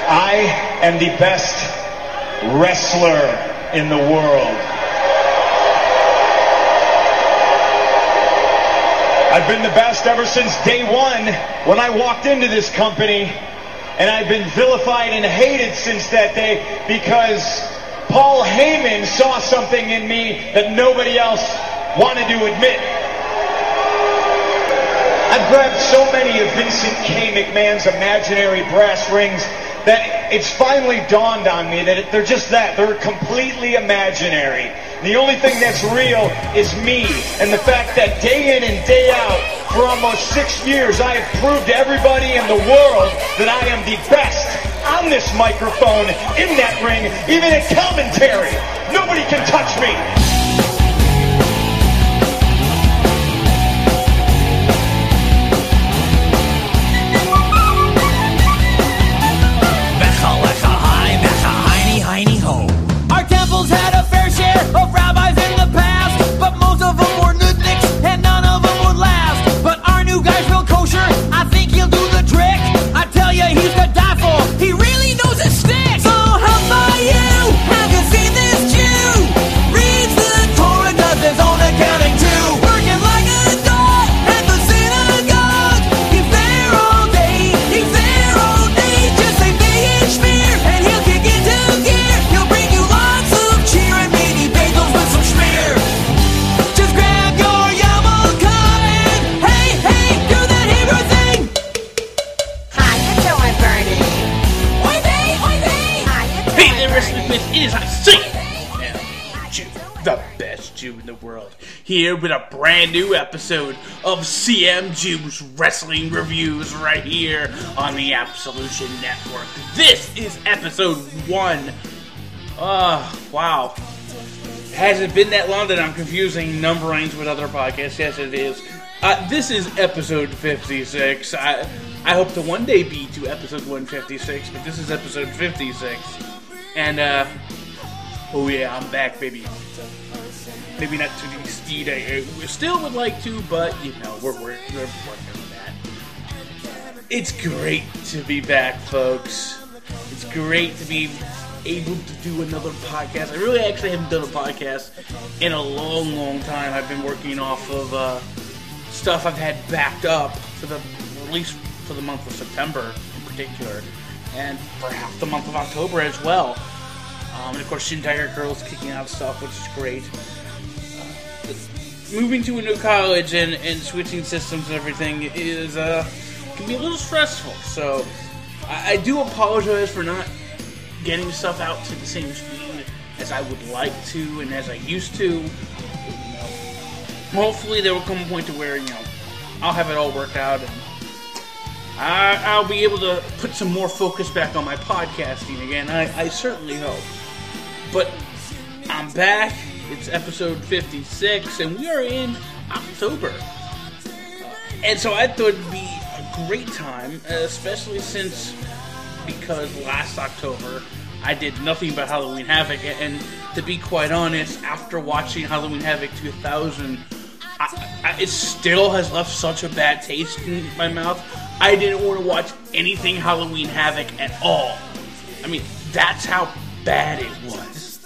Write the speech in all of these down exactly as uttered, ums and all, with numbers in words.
I am the best wrestler in the world. I've been the best ever since day one when I walked into this company, and I've been vilified and hated since that day because Paul Heyman saw something in me that nobody else wanted to admit. I've grabbed so many of Vincent K. McMahon's imaginary brass rings that it's finally dawned on me that they're just that. They're completely imaginary. The only thing that's real is me, and the fact that day in and day out, for almost six years, I have proved to everybody in the world that I am the best on this microphone, in that ring, even at commentary. Nobody can touch me. Our temples had a fair share of rabbis in the past, but most of them were nudniks and none of them would last. But our new guy's real kosher, I think he'll do the trick. I tell ya, he's to die for, he really knows his stick. So how about you? Have you seen this Jew? Reads the Torah, does his own accounting too. Working like a dog at the synagogue. He's there all day, he's there all day. Just say May and Schmear and he'll kick into gear. He'll bring you lots of cheer and maybe bagels with some schmear. Just grab your yarmulke and hey, hey, do that Hebrew thing. How you doing, Bernie? Oi vey, oi vey. How you doing, Hey there, Wrestling Bernie? Myth. It is I Sam Jew, the best Jew in the world, here with a brand new episode of C M Jew's Wrestling Reviews right here on the Absolution Network. This is episode one. Oh, wow. Has it been that long that I'm confusing numberings with other podcasts? Yes, it is. Uh, this is episode fifty-six. I I hope to one day be to episode one fifty-six, but this is episode fifty-six. And, uh, oh yeah, I'm back, baby. Maybe not to the speed I, I still would like to, but, you know, we're, we're, we're working on that. It's great to be back, folks. It's great to be able to do another podcast. I really actually haven't done a podcast in a long, long time. I've been working off of uh, stuff I've had backed up for the, at least for the month of September in particular, and for half the month of October as well. Um, and of course, Shin Tiger Girl's kicking out stuff, which is great. Uh, moving to a new college and, and switching systems and everything is uh, can be a little stressful. So I, I do apologize for not getting stuff out to the same speed as I would like to and as I used to. You know, hopefully there will come a point to where, you know, I'll have it all worked out and I, I'll be able to put some more focus back on my podcasting again. I, I certainly hope. But I'm back. It's episode fifty-six, and we are in October. Uh, and so I thought it'd be a great time, especially since, because last October I did nothing but Halloween Havoc, and to be quite honest, after watching Halloween Havoc two thousand, I, I, it still has left such a bad taste in my mouth. I didn't want to watch anything Halloween Havoc at all. I mean, that's how bad it was.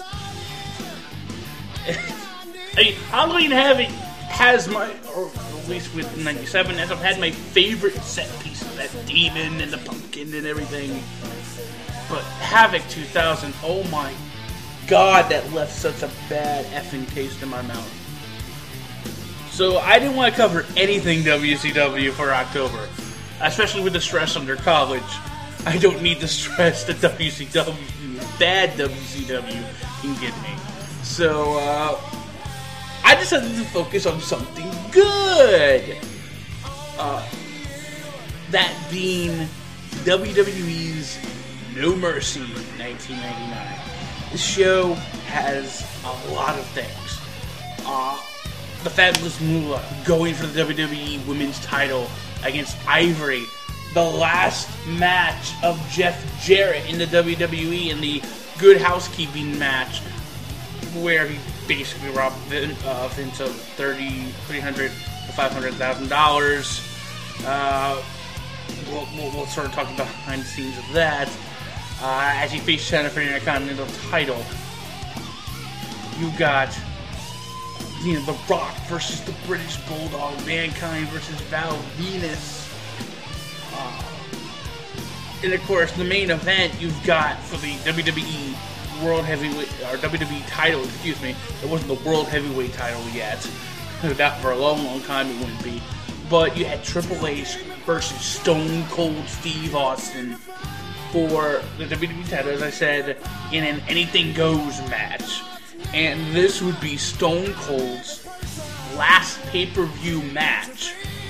I mean, Halloween Havoc has my, or at least with ninety-seven, as I've had my favorite set pieces, that demon and the pumpkin and everything. But Havoc two thousand, oh my god, that left such a bad effing taste in my mouth. So I didn't want to cover anything W C W for October, especially with the stress under college. I don't need the stress that W C W, bad W C W, can give me. So, uh, I decided to focus on something good. Uh, that being W W E's No Mercy nineteen ninety-nine. This show has a lot of things. Uh, the Fabulous Moolah going for the W W E Women's title against Ivory. The last match of Jeff Jarrett in the W W E in the Good Housekeeping match, where he basically robbed Vince, uh, Vince of thirty, three hundred to five hundred thousand dollars. Uh, we'll, we'll, we'll sort of talk about behind the scenes of that. uh, as he faced Cena for the Intercontinental title. You got, you know, The Rock versus the British Bulldog, Mankind versus Val Venus. Uh, and of course, the main event you've got for the W W E World Heavyweight, or W W E title, excuse me. It wasn't the World Heavyweight title yet. Not for a long, long time it wouldn't be. But you had Triple H versus Stone Cold Steve Austin for the W W E title, as I said, in an Anything Goes match. And this would be Stone Cold's last pay-per-view match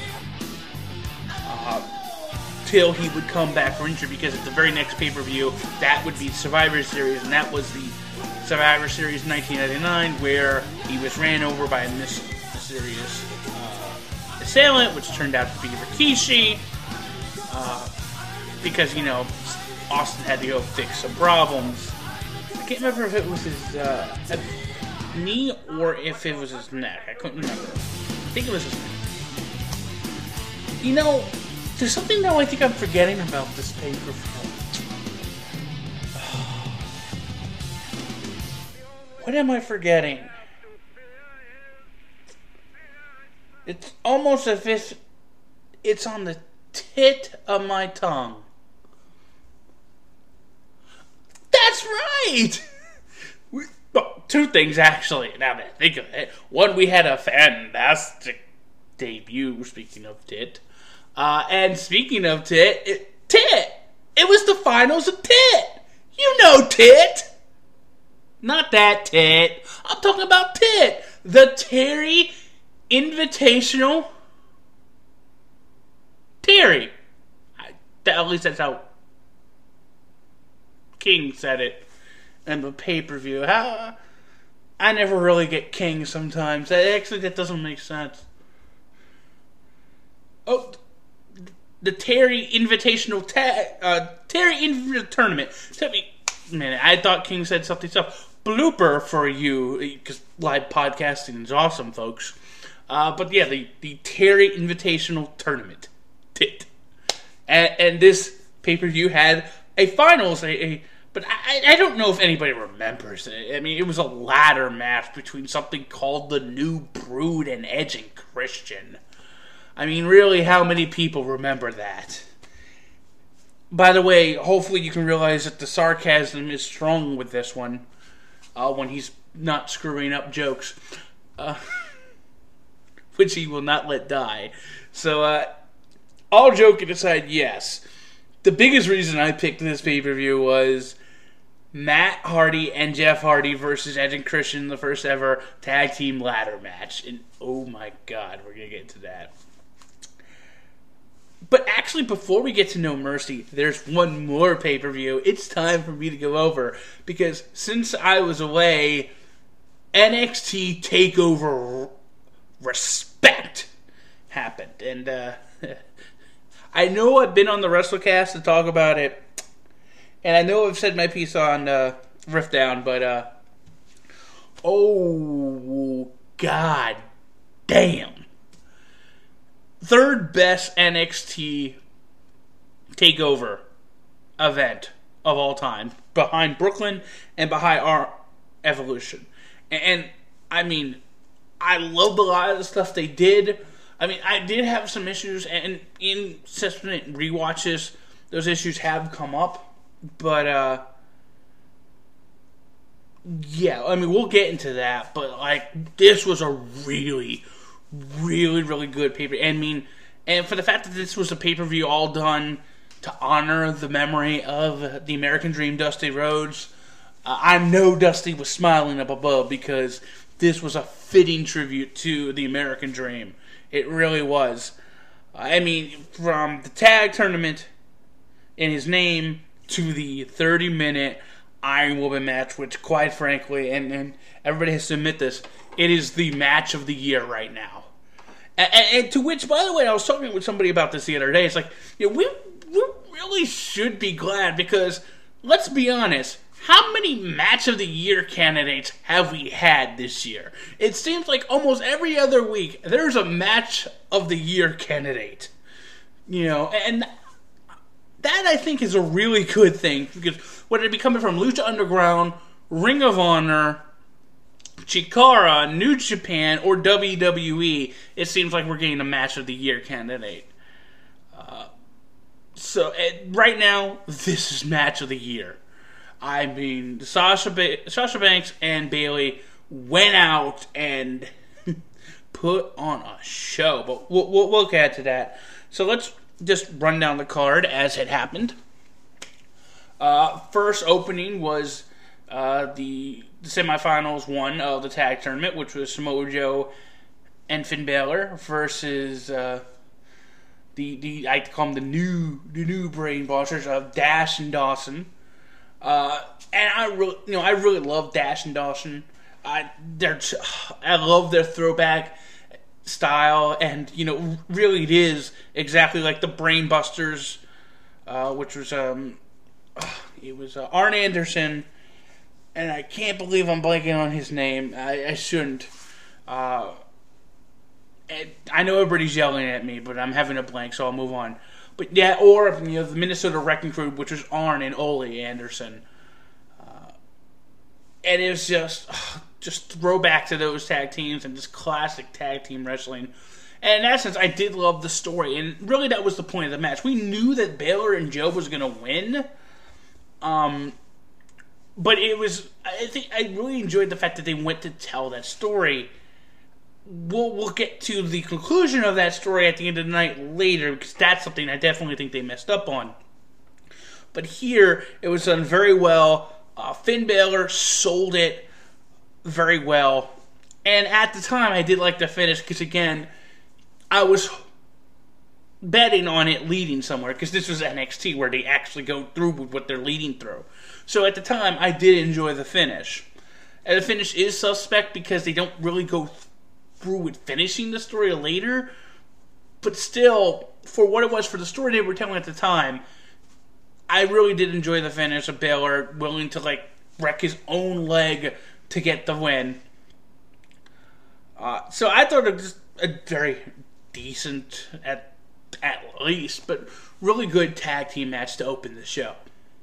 uh, till he would come back for injury, because at the very next pay-per-view, that would be Survivor Series, and that was the Survivor Series nineteen ninety-nine, where he was ran over by a mysterious uh, assailant, which turned out to be Rikishi, uh, because, you know, Austin had to go fix some problems. I can't remember if it was his uh, knee or if it was his neck. I couldn't remember. I think it was his neck. You know, there's something that I think I'm forgetting about this pay-per-view. What am I forgetting? It's almost as if it's on the tip of my tongue. That's right! We, well, two things, actually, now that I think of it. One, we had a fantastic debut, speaking of tit. Uh, and speaking of tit, it, tit! It was the finals of tit! You know tit! Not that tit. I'm talking about tit! The Terry Invitational Terry. I, at least that's how King said it in the pay-per-view. How, I never really get King sometimes. Actually, that doesn't make sense. Oh, the Terry Invitational ta- uh, Terry Invitational Tournament. Tell me, man, I thought King said something else. Blooper for you, because live podcasting is awesome, folks. Uh, but yeah, the, the Terry Invitational Tournament. Tit. And, and this pay-per-view had a finals, a, a but I, I don't know if anybody remembers it. I mean, it was a ladder match between something called the New Brood and Edge and Christian. I mean, really, how many people remember that? By the way, hopefully you can realize that the sarcasm is strong with this one, uh, when he's not screwing up jokes, uh, which he will not let die. So, uh, all joking aside, yes. The biggest reason I picked this pay-per-view was Matt Hardy and Jeff Hardy versus Edge and Christian, the first ever tag team ladder match. And oh my god, we're going to get into that. But actually, before we get to No Mercy, there's one more pay-per-view it's time for me to go over. Because since I was away, N X T TakeOver Respect happened. And uh, I know I've been on the WrestleCast to talk about it. And I know I've said my piece on uh, Rift Down, but uh, oh, god damn. Third best N X T TakeOver event of all time, behind Brooklyn and behind our Evolution. And, and I mean, I loved a lot of the stuff they did. I mean, I did have some issues, and in subsequent rewatches, those issues have come up. But, uh, yeah, I mean, we'll get into that. But, like, this was a really, really, really good pay-per-view. I mean, and for the fact that this was a pay-per-view all done to honor the memory of the American Dream, Dusty Rhodes, uh, I know Dusty was smiling up above, because this was a fitting tribute to the American Dream. It really was. I mean, from the tag tournament in his name to the thirty-minute Iron Woman match, which, quite frankly, and, and everybody has to admit this, it is the match of the year right now. And, and, and to which, by the way, I was talking with somebody about this the other day. It's like, you know, we, we really should be glad, because, let's be honest, how many match of the year candidates have we had this year? It seems like almost every other week there's a match of the year candidate. You know, and that I think is a really good thing, because whether it be coming from Lucha Underground, Ring of Honor, Chikara, New Japan, or W W E, it seems like we're getting a Match of the Year candidate. Uh, so, uh, right now, this is Match of the Year. I mean, Sasha, ba- Sasha Banks and Bayley went out and put on a show, but we'll, we'll, we'll get to that. So let's just run down the card as it happened. Uh, first opening was uh, the, the semifinals one of the tag tournament, which was Samoa Joe and Finn Balor versus uh, the the I call them the new the new brain busters of Dash and Dawson. Uh, and I really, you know, I really love Dash and Dawson. I they're I love their throwback style, and you know, really it is exactly like the Brain Busters, uh, which was um, it was uh, Arn Anderson, and I can't believe I'm blanking on his name. I, I shouldn't. Uh, and I know everybody's yelling at me, but I'm having a blank, so I'll move on. But yeah, or you know, the Minnesota Wrecking Crew, which was Arn and Ole Anderson, uh, and it was just. Uh, Just throwback to those tag teams and just classic tag team wrestling. And in that sense, I did love the story. And really, that was the point of the match. We knew that Balor and Joe was going to win. Um, but it was... I think I really enjoyed the fact that they went to tell that story. We'll, we'll get to the conclusion of that story at the end of the night later, because that's something I definitely think they messed up on. But here, it was done very well. Uh, Finn Balor sold it very well, and at the time I did like the finish, because again I was betting on it leading somewhere, because this was N X T where they actually go through with what they're leading through. So at the time I did enjoy the finish, and the finish is suspect because they don't really go through with finishing the story later, but still, for what it was, for the story they were telling at the time, I really did enjoy the finish of Balor willing to like wreck his own leg to get the win. Uh, so I thought it was a very decent, at at least, but really good tag team match to open the show.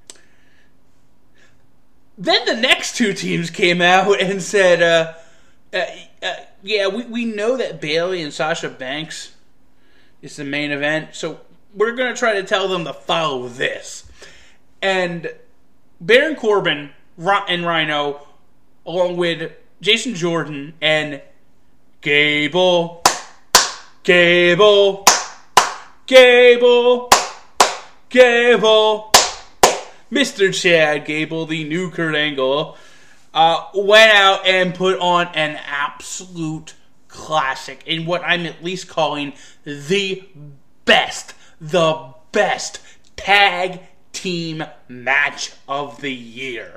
Then the next two teams came out and said, uh, uh, uh, yeah, we, we know that Bayley and Sasha Banks is the main event, so we're going to try to tell them to follow this. And Baron Corbin and Rhino, along with Jason Jordan and Gable, Gable, Gable, Gable, Mister Chad Gable, the new Kurt Angle, uh, went out and put on an absolute classic in what I'm at least calling the best, the best tag team match of the year.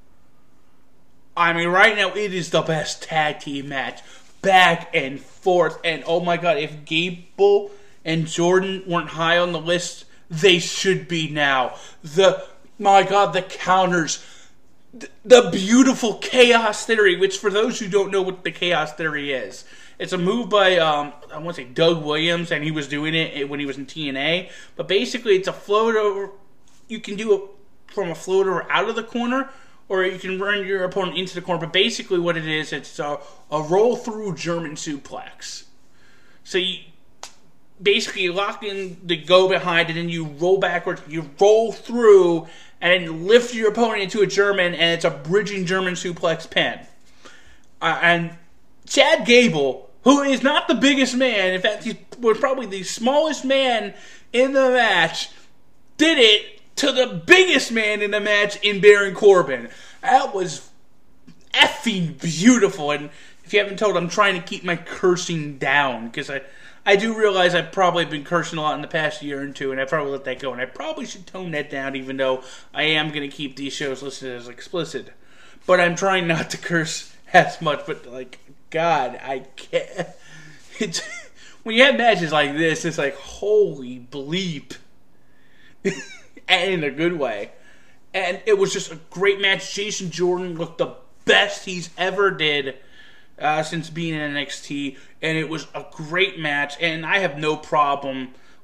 I mean, right now, it is the best tag team match. Back and forth. And, oh my god, if Gable and Jordan weren't high on the list, they should be now. The, my god, the counters. The, the beautiful Chaos Theory, which for those who don't know what the Chaos Theory is, it's a move by, um, I want to say Doug Williams, and he was doing it when he was in T N A. But basically, it's a float over. You can do it from a floater out of the corner, or you can run your opponent into the corner. But basically what it is, it's a, a roll-through German suplex. So you basically lock in the go behind, and then you roll backwards, you roll through, and then lift your opponent into a German, and it's a bridging German suplex pin. Uh, and Chad Gable, who is not the biggest man, in fact, he was probably the smallest man in the match, did it to the biggest man in the match in Baron Corbin. That was effing beautiful. And if you haven't told, I'm trying to keep my cursing down, because I, I do realize I've probably been cursing a lot in the past year or two, and I probably let that go. And I probably should tone that down, even though I am going to keep these shows listed as explicit. But I'm trying not to curse as much. But, like, God, I can't. It's, when you have matches like this, it's like, holy bleep. And in a good way. And it was just a great match. Jason Jordan looked the best he's ever did uh, since being in N X T. And it was a great match. And I have no problem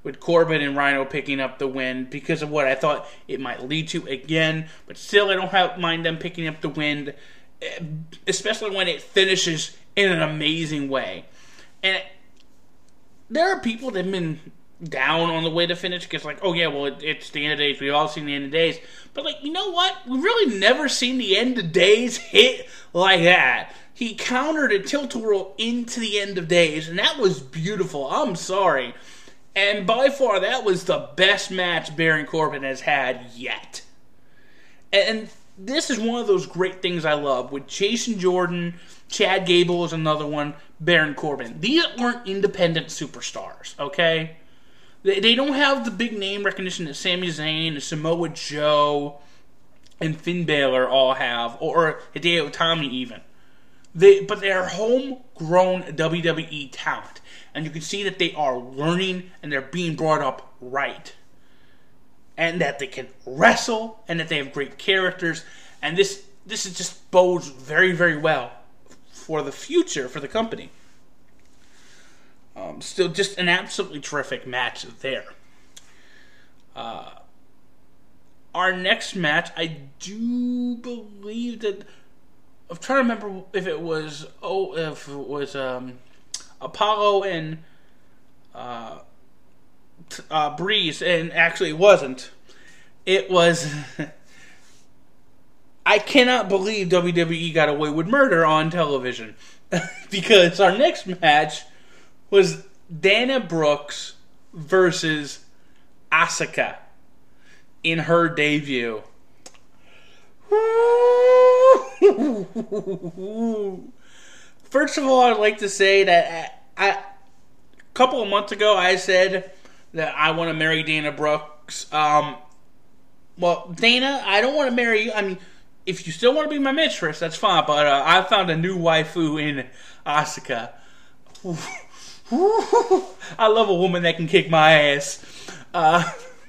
with Corbin and Rhino picking up the win because of what I thought it might lead to again. But still, I don't have, mind them picking up the win, especially when it finishes in an amazing way. And there are people that have been down on the way to finish because, like, oh yeah, well, it, it's the end of days. We've all seen the end of days. But, like, you know what? We've really never seen the end of days hit like that. He countered a tilt-a-whirl into the end of days, and that was beautiful. I'm sorry. And by far, that was the best match Baron Corbin has had yet. And this is one of those great things I love. With Jason Jordan, Chad Gable is another one, Baron Corbin. These aren't independent superstars, okay? They, they don't have the big name recognition that Sami Zayn and Samoa Joe and Finn Balor all have, or, or Hideo Itami even. They, but they're homegrown W W E talent. And you can see that they are learning and they're being brought up right. And that they can wrestle and that they have great characters. And this this is just bodes very, very well for the future for the company. Um, still just an absolutely terrific match there. Uh, our next match, I do believe that... I'm trying to remember if it was oh if it was um, Apollo and uh, uh, Breeze, and actually it wasn't. It was. I cannot believe W W E got away with murder on television because our next match was Dana Brooks versus Asuka in her debut. First of all, I'd like to say that I, a couple of months ago I said that I want to marry Dana Brooks. Um, well, Dana, I don't want to marry you. I mean, if you still want to be my mistress, that's fine. But uh, I found a new waifu in Asuka. I love a woman that can kick my ass. Uh,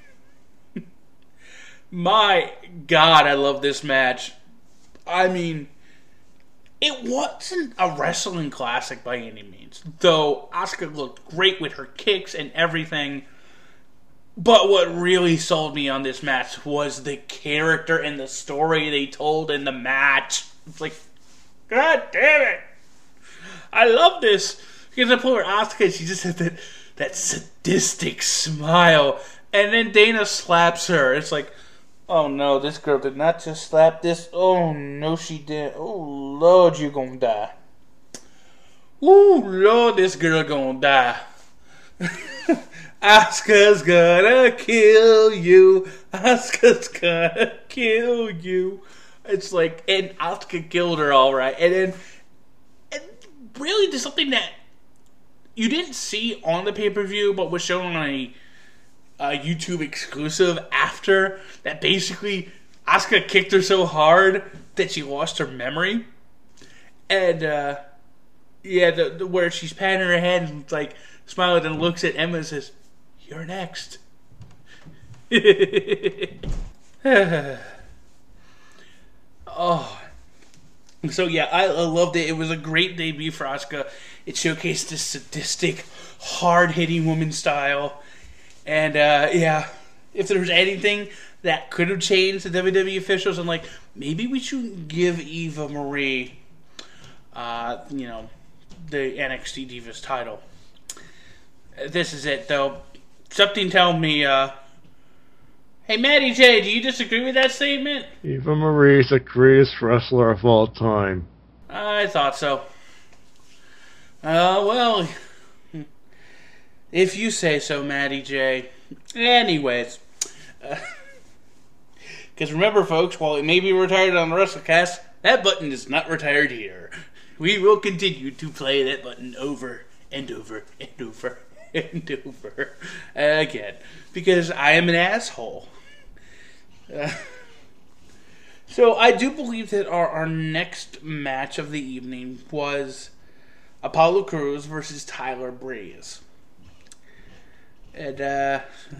my God, I love this match. I mean, it wasn't a wrestling classic by any means, though Asuka looked great with her kicks and everything. But what really sold me on this match was the character and the story they told in the match. It's like, God damn it! I love this. Because the point where Asuka, she just had that, that sadistic smile, and then Dana slaps her. It's like, oh no, this girl did not just slap this. Oh no, she didn't. Oh Lord, you gonna die. Ooh, Lord, this girl gonna die. Asuka's gonna kill you. Asuka's gonna kill you. It's like, and Asuka killed her alright. And then, and really did something that you didn't see on the pay-per-view, but was shown on a Uh, YouTube exclusive after, that basically Asuka kicked her so hard that she lost her memory. And, uh, yeah, the, the, where she's patting her head and, like, smiling and looks at Emma and says, "You're next." Oh. So, yeah, I, I loved it. It was a great debut for Asuka. It showcased this sadistic, hard-hitting woman style. And, uh, yeah, if there was anything that could have changed the W W E officials, I'm like, maybe we shouldn't give Eva Marie, uh, you know, the N X T Divas title. This is it, though. Something tells me, uh, hey, Matty J, do you disagree with that statement? Eva Marie is the greatest wrestler of all time. I thought so. Uh, well... if you say so, Matty J. Anyways. Because uh, remember, folks, while it may be retired on the WrestleCast, that button is not retired here. We will continue to play that button over and over and over and over again. Because I am an asshole. Uh, so I do believe that our, our next match of the evening was Apollo Crews versus Tyler Breeze. And, uh,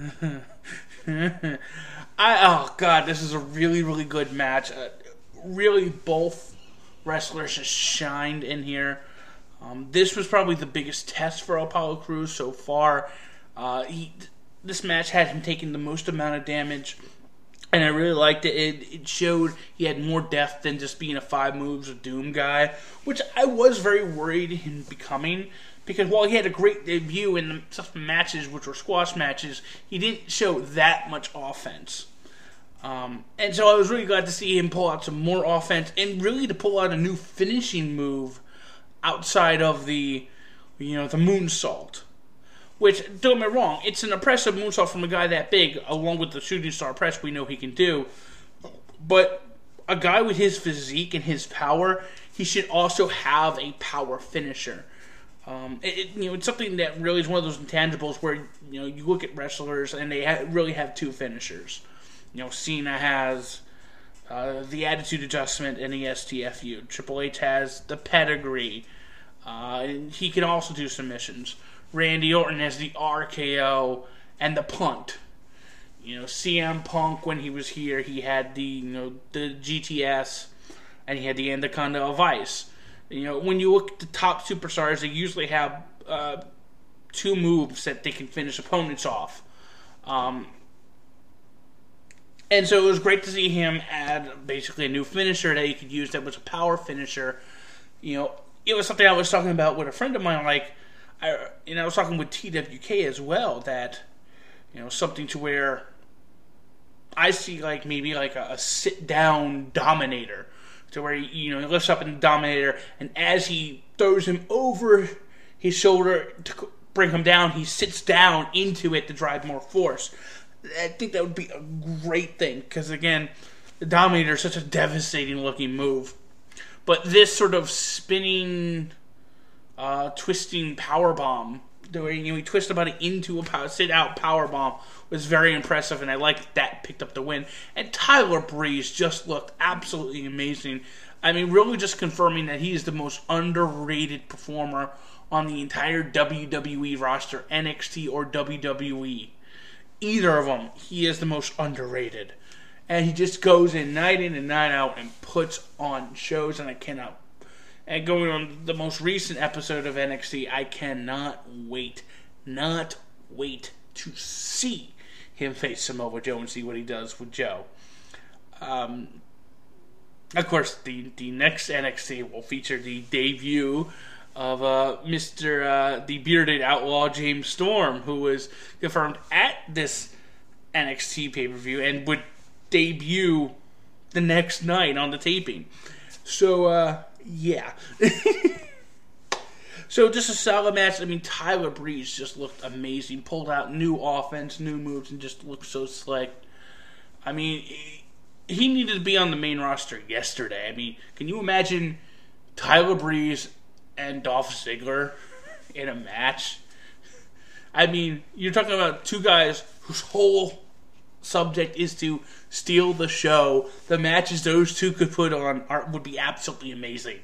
I, oh god, this is a really, really good match. Uh, really, both wrestlers just shined in here. Um, this was probably the biggest test for Apollo Crews so far. Uh, he, this match had him taking the most amount of damage, and I really liked it. It, it showed he had more depth than just being a five moves of doom guy, which I was very worried in becoming, because while he had a great debut in the tough matches, which were squash matches, he didn't show that much offense. Um, and so I was really glad to see him pull out some more offense, and really to pull out a new finishing move outside of the, you know, the moonsault. Which, don't get me wrong, it's an impressive moonsault from a guy that big, along with the shooting star press we know he can do. But a guy with his physique and his power, he should also have a power finisher. Um, it, it, you know, it's something that really is one of those intangibles where, you know, you look at wrestlers and they ha- really have two finishers. You know, Cena has uh, the attitude adjustment and the S T F U. Triple H has the pedigree. Uh, and he can also do submissions. Randy Orton has the R K O and the punt. You know, C M Punk, when he was here, he had the, you know, the G T S, and he had the Anaconda of Ice. You know, when you look at the top superstars, they usually have uh, two moves that they can finish opponents off. Um, and so it was great to see him add basically a new finisher that he could use that was a power finisher. You know, it was something I was talking about with a friend of mine, like, I, you know, I was talking with T W K as well, that, you know, something to where I see, like, maybe like a, a sit-down Dominator, to where, he, you know, he lifts up in the Dominator, and as he throws him over his shoulder to bring him down, he sits down into it to drive more force. I think that would be a great thing, because, again, the Dominator is such a devastating-looking move. But this sort of spinning, uh, twisting powerbomb, the way, you know, he twisted about it into a power, sit-out powerbomb, was very impressive, and I liked that picked up the win. And Tyler Breeze just looked absolutely amazing. I mean, really just confirming that he is the most underrated performer on the entire W W E roster, N X T or W W E. Either of them, he is the most underrated. And he just goes in night in and night out and puts on shows, and I cannot. And going on the most recent episode of N X T, I cannot wait, not wait to see him face Samoa Joe and see what he does with Joe. Um, of course, the, the next N X T will feature the debut of uh, Mister Uh, the bearded outlaw James Storm, who was confirmed at this N X T pay-per-view and would debut the next night on the taping. So, uh, yeah. So, just a solid match. I mean, Tyler Breeze just looked amazing. Pulled out new offense, new moves, and just looked so slick. I mean, he needed to be on the main roster yesterday. I mean, can you imagine Tyler Breeze and Dolph Ziggler in a match? I mean, you're talking about two guys whose whole subject is to steal the show. The matches those two could put on are, would be absolutely amazing.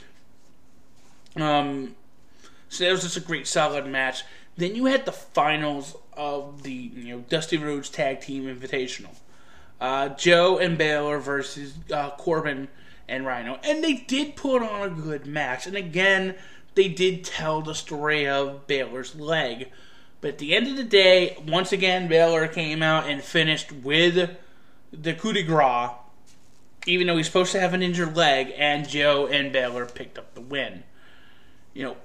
Um, so that was just a great, solid match. Then you had the finals of the, you know, Dusty Rhodes Tag Team Invitational. Uh, Joe and Baylor versus uh, Corbin and Rhino. And they did put on a good match. And again, they did tell the story of Baylor's leg. But at the end of the day, once again, Baylor came out and finished with the coup de grace, even though he's supposed to have an injured leg, and Joe and Baylor picked up the win. You know,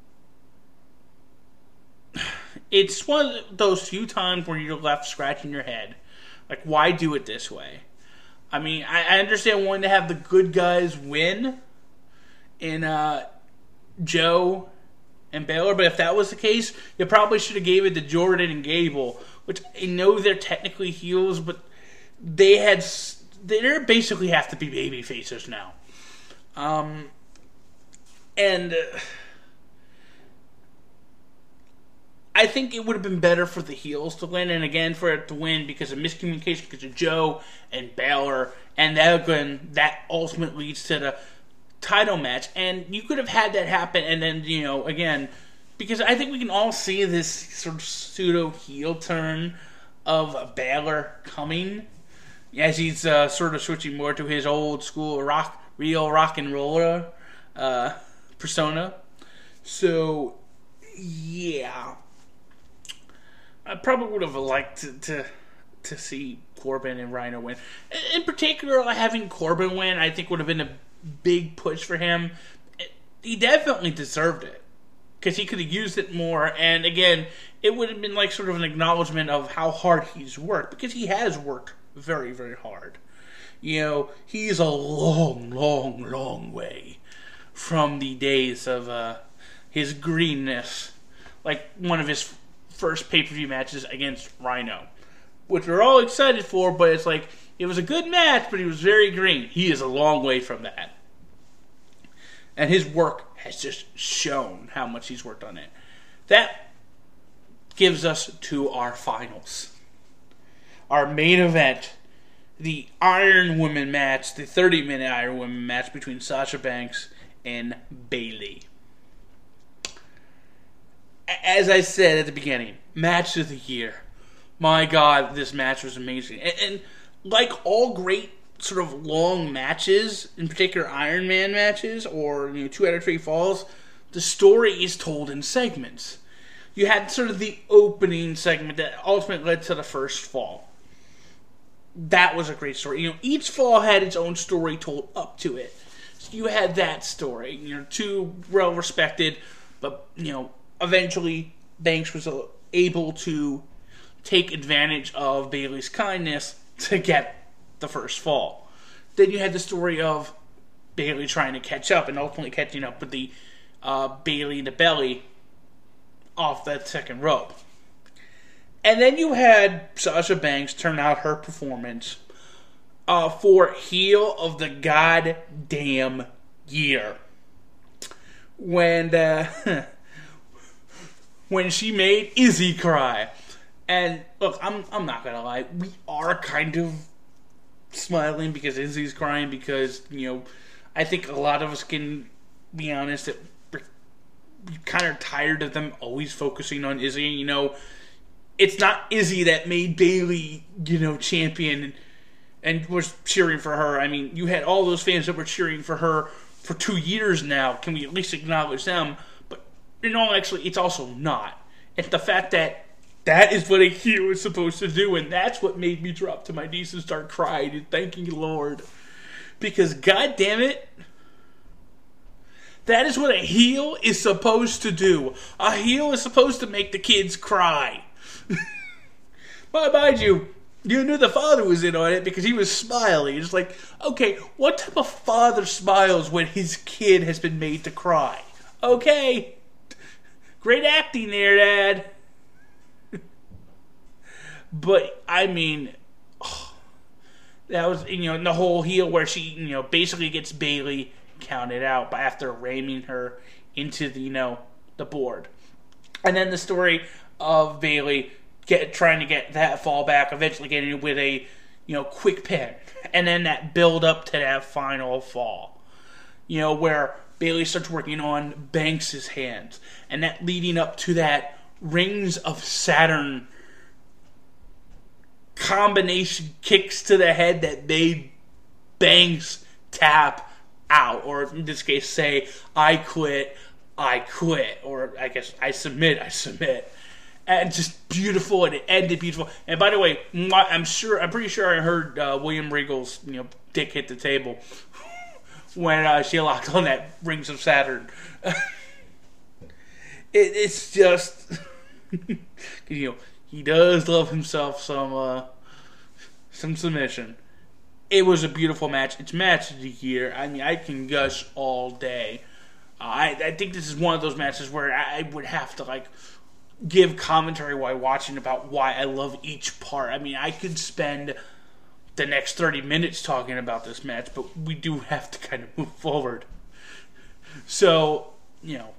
it's one of those few times where you're left scratching your head. Like, why do it this way? I mean, I, I understand wanting to have the good guys win in uh, Joe and Baylor, but if that was the case, you probably should have gave it to Jordan and Gable, which I know they're technically heels, but they had they basically have to be baby faces now. Um, and uh, I think it would have been better for the heels to win, and again for it to win because of miscommunication because of Joe and Baylor, and that again that ultimately leads to the title match. And you could have had that happen, and then, you know, again, because I think we can all see this sort of pseudo heel turn of Baylor coming as he's uh, sort of switching more to his old school rock, real rock and roller uh, persona. So, yeah. I probably would have liked to, to to see Corbin and Rhino win. In particular, having Corbin win, I think would have been a big push for him. He definitely deserved it because he could have used it more. And again, it would have been like sort of an acknowledgement of how hard he's worked, because he has worked very, very hard. You know, he's a long, long, long way from the days of uh, his greenness. Like one of his first pay-per-view matches against Rhino, which we're all excited for, but it's like, it was a good match, but he was very green. He is a long way from that. And his work has just shown how much he's worked on it. That gives us to our finals. Our main event, the Iron Woman match, the thirty-minute Iron Woman match between Sasha Banks and Bayley. As I said at the beginning, match of the year. My God, this match was amazing. And, and like all great sort of long matches, in particular Iron Man matches, or you know, two out of three falls, the story is told in segments. You had sort of the opening segment that ultimately led to the first fall. That was a great story. You know, each fall had its own story told up to it. So you had that story. You know, two well respected, but you know, eventually Banks was able to take advantage of Bayley's kindness to get the first fall. Then you had the story of Bayley trying to catch up and ultimately catching up with the uh, Bayley in the belly off that second rope. And then you had Sasha Banks turn out her performance uh, for heel of the goddamn year. When uh, when she made Izzy cry. And look, I'm I'm not gonna lie, we are kind of smiling because Izzy's crying, because you know, I think a lot of us can be honest that we're, we're kind of tired of them always focusing on Izzy. You know, it's not Izzy that made Bayley, you know, champion and, and was cheering for her. I mean, you had all those fans that were cheering for her for two years now. Can we at least acknowledge them? But in all, actually, it's also not. It's the fact that that is what a heel is supposed to do, and that's what made me drop to my knees and start crying and thanking the Lord. Because, God damn it, that is what a heel is supposed to do. A heel is supposed to make the kids cry. But mind you, you knew the father was in on it because he was smiling. It's like, okay, what type of father smiles when his kid has been made to cry? Okay, great acting there, Dad. But, I mean, oh, that was, you know, the whole heel where she, you know, basically gets Bayley counted out by after ramming her into the, you know, the board. And then the story of Bayley get trying to get that fall back, eventually getting it with a, you know, quick pin. And then that build up to that final fall. You know, where Bayley starts working on Banks' hands. And that leading up to that Rings of Saturn combination kicks to the head that made Banks tap out, or in this case say, I quit, I quit, or I guess I submit, I submit. And just beautiful, and it ended beautiful. And by the way, I'm sure, I'm pretty sure I heard uh, William Regal's, you know, dick hit the table when uh, she locked on that Rings of Saturn. it, it's just, you know, he does love himself some uh, some submission. It was a beautiful match. It's match of the year. I mean, I can gush all day. Uh, I, I think this is one of those matches where I would have to, like, give commentary while watching about why I love each part. I mean, I could spend the next thirty minutes talking about this match, but we do have to kind of move forward. So, you know,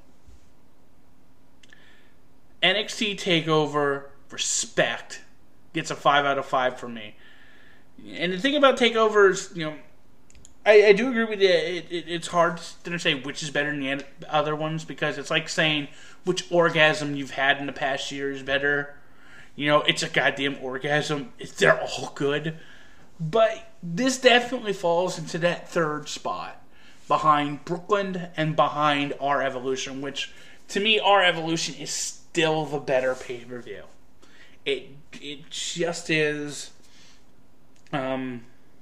N X T TakeOver Respect gets a five out of five from me. And the thing about TakeOver is, you know, I, I do agree with you. It, it, it's hard to say which is better than the other ones, because it's like saying which orgasm you've had in the past year is better. You know, it's a goddamn orgasm. It's, they're all good. But this definitely falls into that third spot behind Brooklyn and behind Our Evolution, which to me, Our Evolution is still the better pay-per-view. It it just is. Um.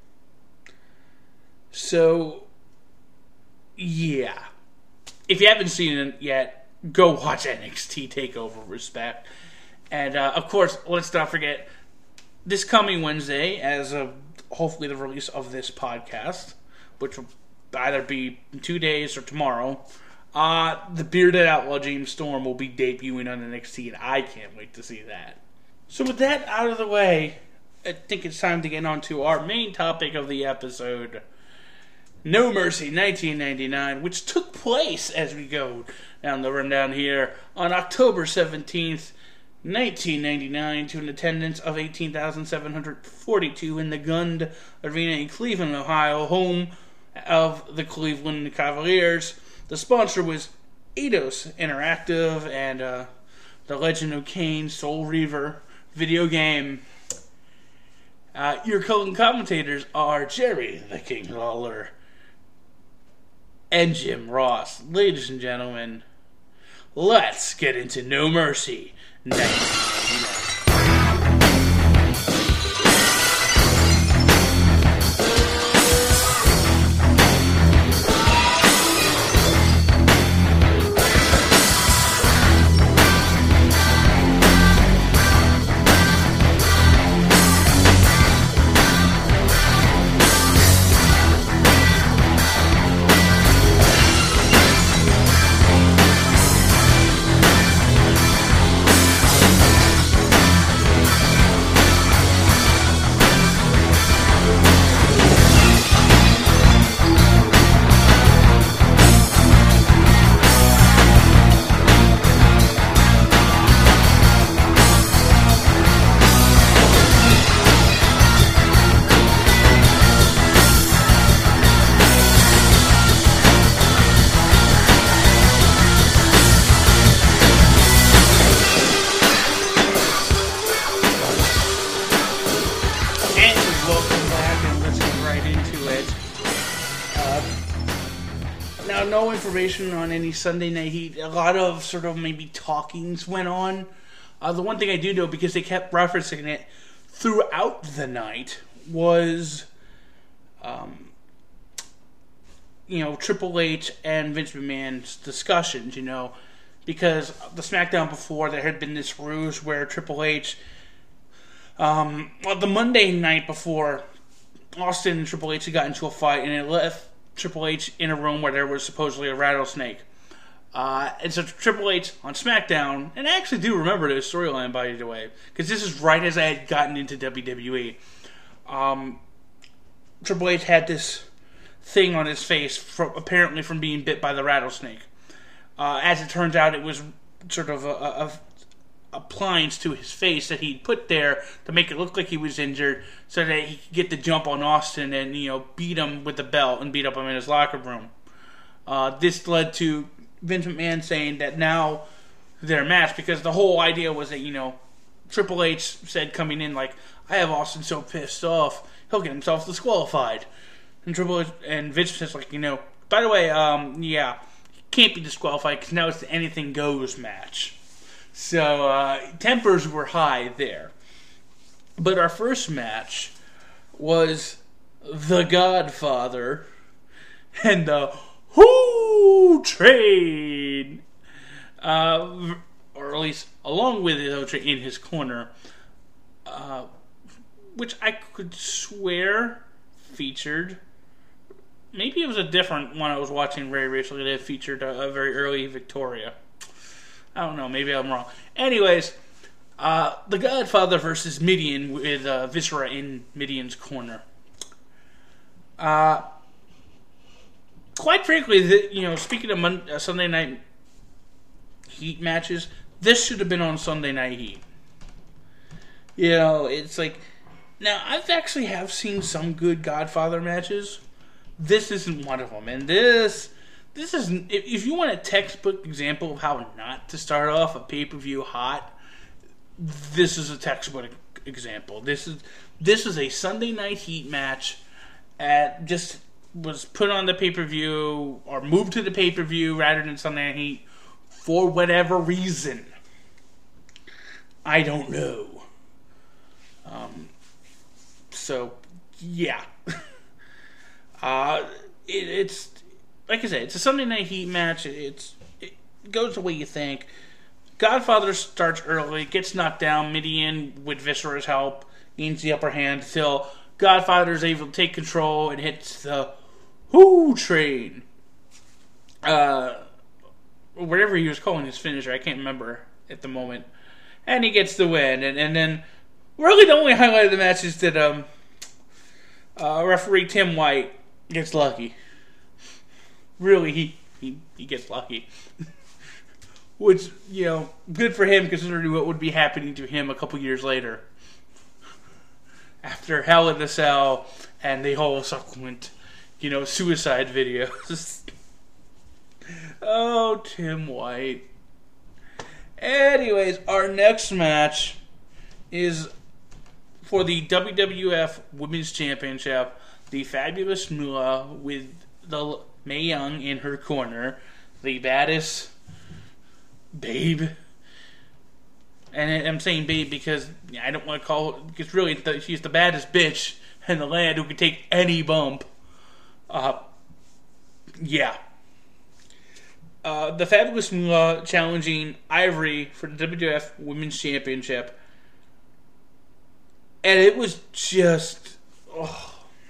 So, yeah. If you haven't seen it yet, go watch N X T TakeOver Respect. And, uh, of course, let's not forget, this coming Wednesday, as of hopefully the release of this podcast, which will either be in two days or tomorrow, uh, the bearded outlaw James Storm will be debuting on N X T, and I can't wait to see that. So with that out of the way, I think it's time to get on to our main topic of the episode, No Mercy nineteen ninety-nine, which took place, as we go down the rundown here, on October seventeenth, nineteen ninety-nine, to an attendance of eighteen thousand seven hundred forty-two in the Gund Arena in Cleveland, Ohio, home of the Cleveland Cavaliers. The sponsor was Eidos Interactive and uh, the Legend of Kane Soul Reaver video game. Uh, your co-commentators are Jerry the King Lawler and Jim Ross. Ladies and gentlemen, let's get into No Mercy nineteen ninety-nine. On any Sunday Night Heat, a lot of sort of maybe talkings went on. Uh, the one thing I do know, because they kept referencing it throughout the night, was, um, you know, Triple H and Vince McMahon's discussions, you know, because the SmackDown before, there had been this ruse where Triple H, um, well, the Monday night before, Austin and Triple H had got into a fight, and it left Triple H in a room where there was supposedly a rattlesnake. Uh, and so Triple H on SmackDown, and I actually do remember this storyline, by the way, because this is right as I had gotten into W W E. Um, Triple H had this thing on his face, from, apparently from being bit by the rattlesnake. Uh, as it turns out, it was sort of a, a, a appliance to his face that he'd put there to make it look like he was injured, so that he could get the jump on Austin and, you know, beat him with the belt and beat up him in his locker room. Uh, this led to Vince McMahon saying that now their match, because the whole idea was that, you know, Triple H said coming in, like, I have Austin so pissed off, he'll get himself disqualified. And Triple H and Vince says, like, you know, by the way, um, yeah, he can't be disqualified because now it's the anything goes match. So, uh, tempers were high there. But our first match was The Godfather and the Who Train. Uh, or at least along with it in his corner. Uh, which I could swear featured. Maybe it was a different one I was watching very recently that featured a, a very early Victoria. I don't know, maybe I'm wrong. Anyways, uh, The Godfather versus Mideon with uh, Viscera in Mideon's corner. Uh, quite frankly, the, you know, speaking of Mon- uh, Sunday Night Heat matches, this should have been on Sunday Night Heat. You know, it's like, now I've actually have seen some good Godfather matches. This isn't one of them, and this. This is, if you want a textbook example of how not to start off a pay-per-view hot, this is a textbook example. This is this is a Sunday Night Heat match, at just was put on the pay-per-view or moved to the pay-per-view rather than Sunday Night Heat for whatever reason. I don't know. So, yeah. uh, it, it's, like I said, it's a Sunday Night Heat match. It's It goes the way you think. Godfather starts early, gets knocked down, Mideon, with Viscera's help, gains the upper hand until Godfather's able to take control and hits the Whoo Train. Uh, whatever he was calling his finisher, I can't remember at the moment. And he gets the win. And, and then, really the only highlight of the match is that um, uh, referee Tim White gets lucky. Really, he, he, he gets lucky. Which, you know, good for him considering what would be happening to him a couple years later. After Hell in the Cell and the whole subsequent, you know, suicide videos. Oh, Tim White. Anyways, our next match is for the W W F Women's Championship. The Fabulous Moolah with the Mae Young in her corner. The baddest babe. And I'm saying babe because I don't want to call her, because really she's the baddest bitch in the land who can take any bump. Uh, yeah. Uh, the Fabulous Moolah challenging Ivory for the W W F Women's Championship. And it was just... Oh.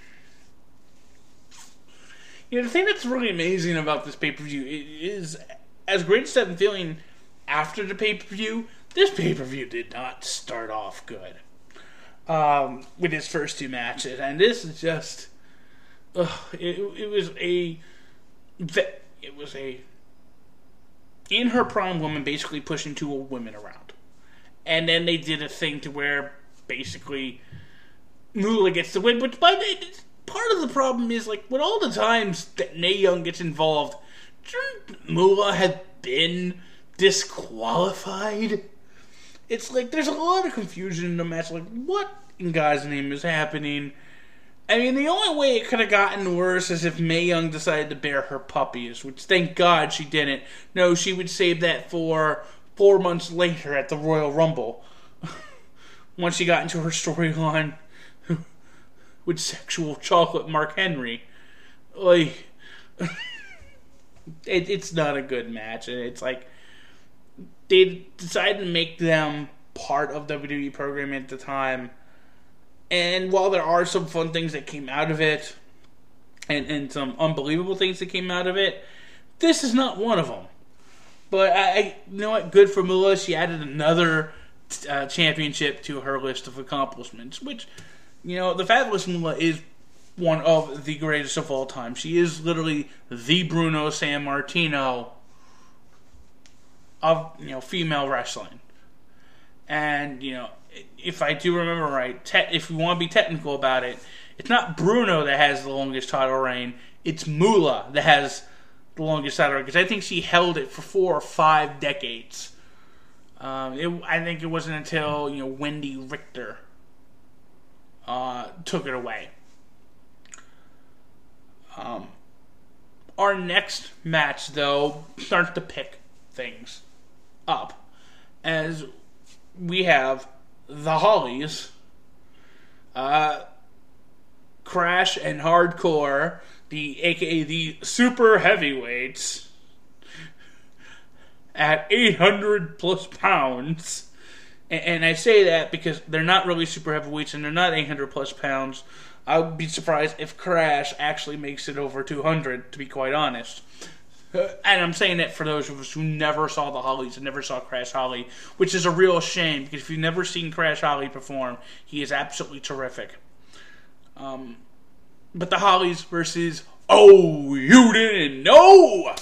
You know, the thing that's really amazing about this pay-per-view is, as great as I'm feeling after the pay-per-view, this pay-per-view did not start off good um, with his first two matches. And this is just... Ugh, it, it was a... It was a... in her prime woman basically pushing two old women around. And then they did a thing to where basically Moolah gets the win. But by the, part of the problem is, like, with all the times that Mae Young gets involved, shouldn't Moolah have been disqualified? It's like there's a lot of confusion in the match. Like, what in God's name is happening? I mean, the only way it could have gotten worse is if Mae Young decided to bear her puppies, which thank God she didn't. No, she would save that for four months later at the Royal Rumble. Once she got into her storyline with sexual chocolate Mark Henry. Like, it, it's not a good match. And it's like, they decided to make them part of W W E programming at the time. And while there are some fun things that came out of it, and, and some unbelievable things that came out of it, this is not one of them. But, I, I you know what, good for Moolah. She added another uh, championship to her list of accomplishments, which, you know, the Fabulous Moolah is one of the greatest of all time. She is literally the Bruno Sammartino of, you know, female wrestling. And, you know, if I do remember right, te- if we want to be technical about it, it's not Bruno that has the longest title reign. It's Moolah that has the longest title reign, because I think she held it for four or five decades. Um, it, I think it wasn't until, you know, Wendy Richter uh, took it away. Um, our next match, though, starts to pick things up, as we have the Hollies, uh, Crash and Hardcore, the aka the Super Heavyweights, at eight hundred plus pounds. And, and I say that because they're not really super heavyweights and they're not eight hundred plus pounds. I would be surprised if Crash actually makes it over two hundred, to be quite honest. Uh, and I'm saying that for those of us who never saw the Hollies and never saw Crash Holly, which is a real shame, because if you've never seen Crash Holly perform, he is absolutely terrific. Um, but the Hollies versus Oh, You Didn't Know!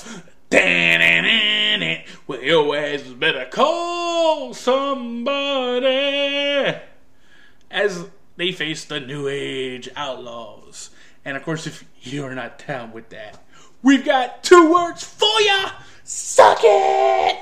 Well, your ass better call somebody! As they face the New Age Outlaws. And of course, if you're not down with that, we've got two words for ya! Suck it!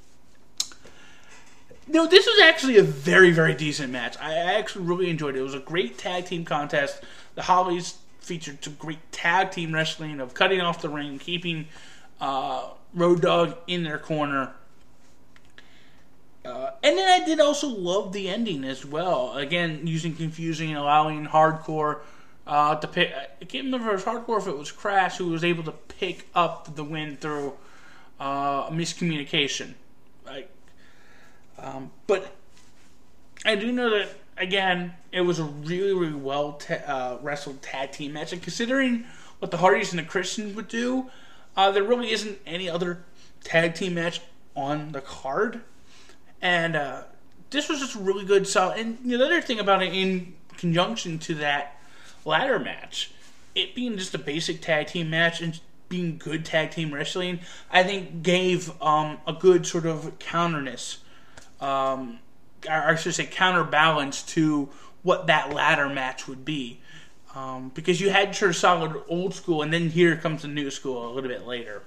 No, this was actually a very, very decent match. I actually really enjoyed it. It was a great tag team contest. The Hollies featured some great tag team wrestling of cutting off the ring, keeping uh, Road Dogg in their corner. Uh, And then I did also love the ending as well. Again, using confusing and allowing Hardcore uh, to pick. I can't remember if it was Hardcore or if it was Crash who was able to pick up the win through uh, miscommunication. Like, um, but I do know that, again, it was a really, really well ta- uh, wrestled tag team match. And considering what the Hardys and the Christians would do, uh, there really isn't any other tag team match on the card. And uh, this was just really good, solid. And you know, the other thing about it, in conjunction to that ladder match, it being just a basic tag team match and being good tag team wrestling, I think gave um, a good sort of counterness, um, or I should say counterbalance to what that ladder match would be. Um, because you had your solid old school, and then here comes the new school a little bit later.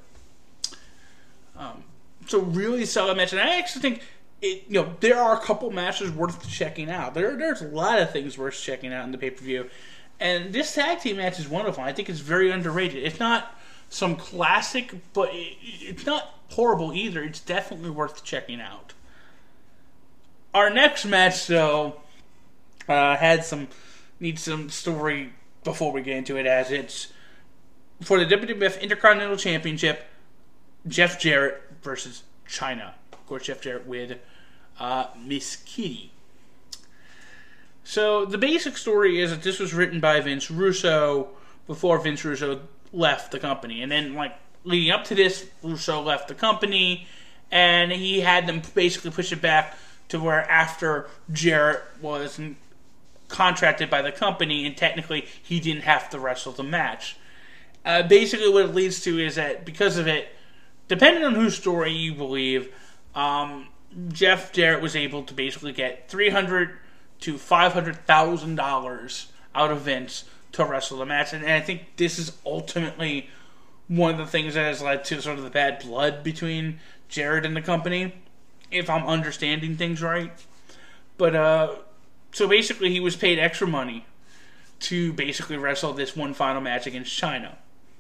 Um, so really solid match, and I actually think it. You know, there are a couple matches worth checking out. There, there's a lot of things worth checking out in the pay per view, and this tag team match is one of them. I think it's very underrated. It's not some classic, but it, it's not horrible either. It's definitely worth checking out. Our next match, though, uh, had some needs some story before we get into it, as it's for the W W F Intercontinental Championship. Jeff Jarrett versus Chyna. Of course, Jeff Jarrett with uh, Miss Kitty. So the basic story is that this was written by Vince Russo before Vince Russo left the company. And then, like, leading up to this, Russo left the company, and he had them basically push it back to where after Jarrett was contracted by the company, and technically he didn't have to wrestle the match. Uh, basically what it leads to is that because of it, depending on whose story you believe, um, Jeff Jarrett was able to basically get three hundred to five hundred thousand dollars out of Vince to wrestle the match, and, and I think this is ultimately one of the things that has led to sort of the bad blood between Jarrett and the company, if I'm understanding things right. But uh, so basically, he was paid extra money to basically wrestle this one final match against Chyna.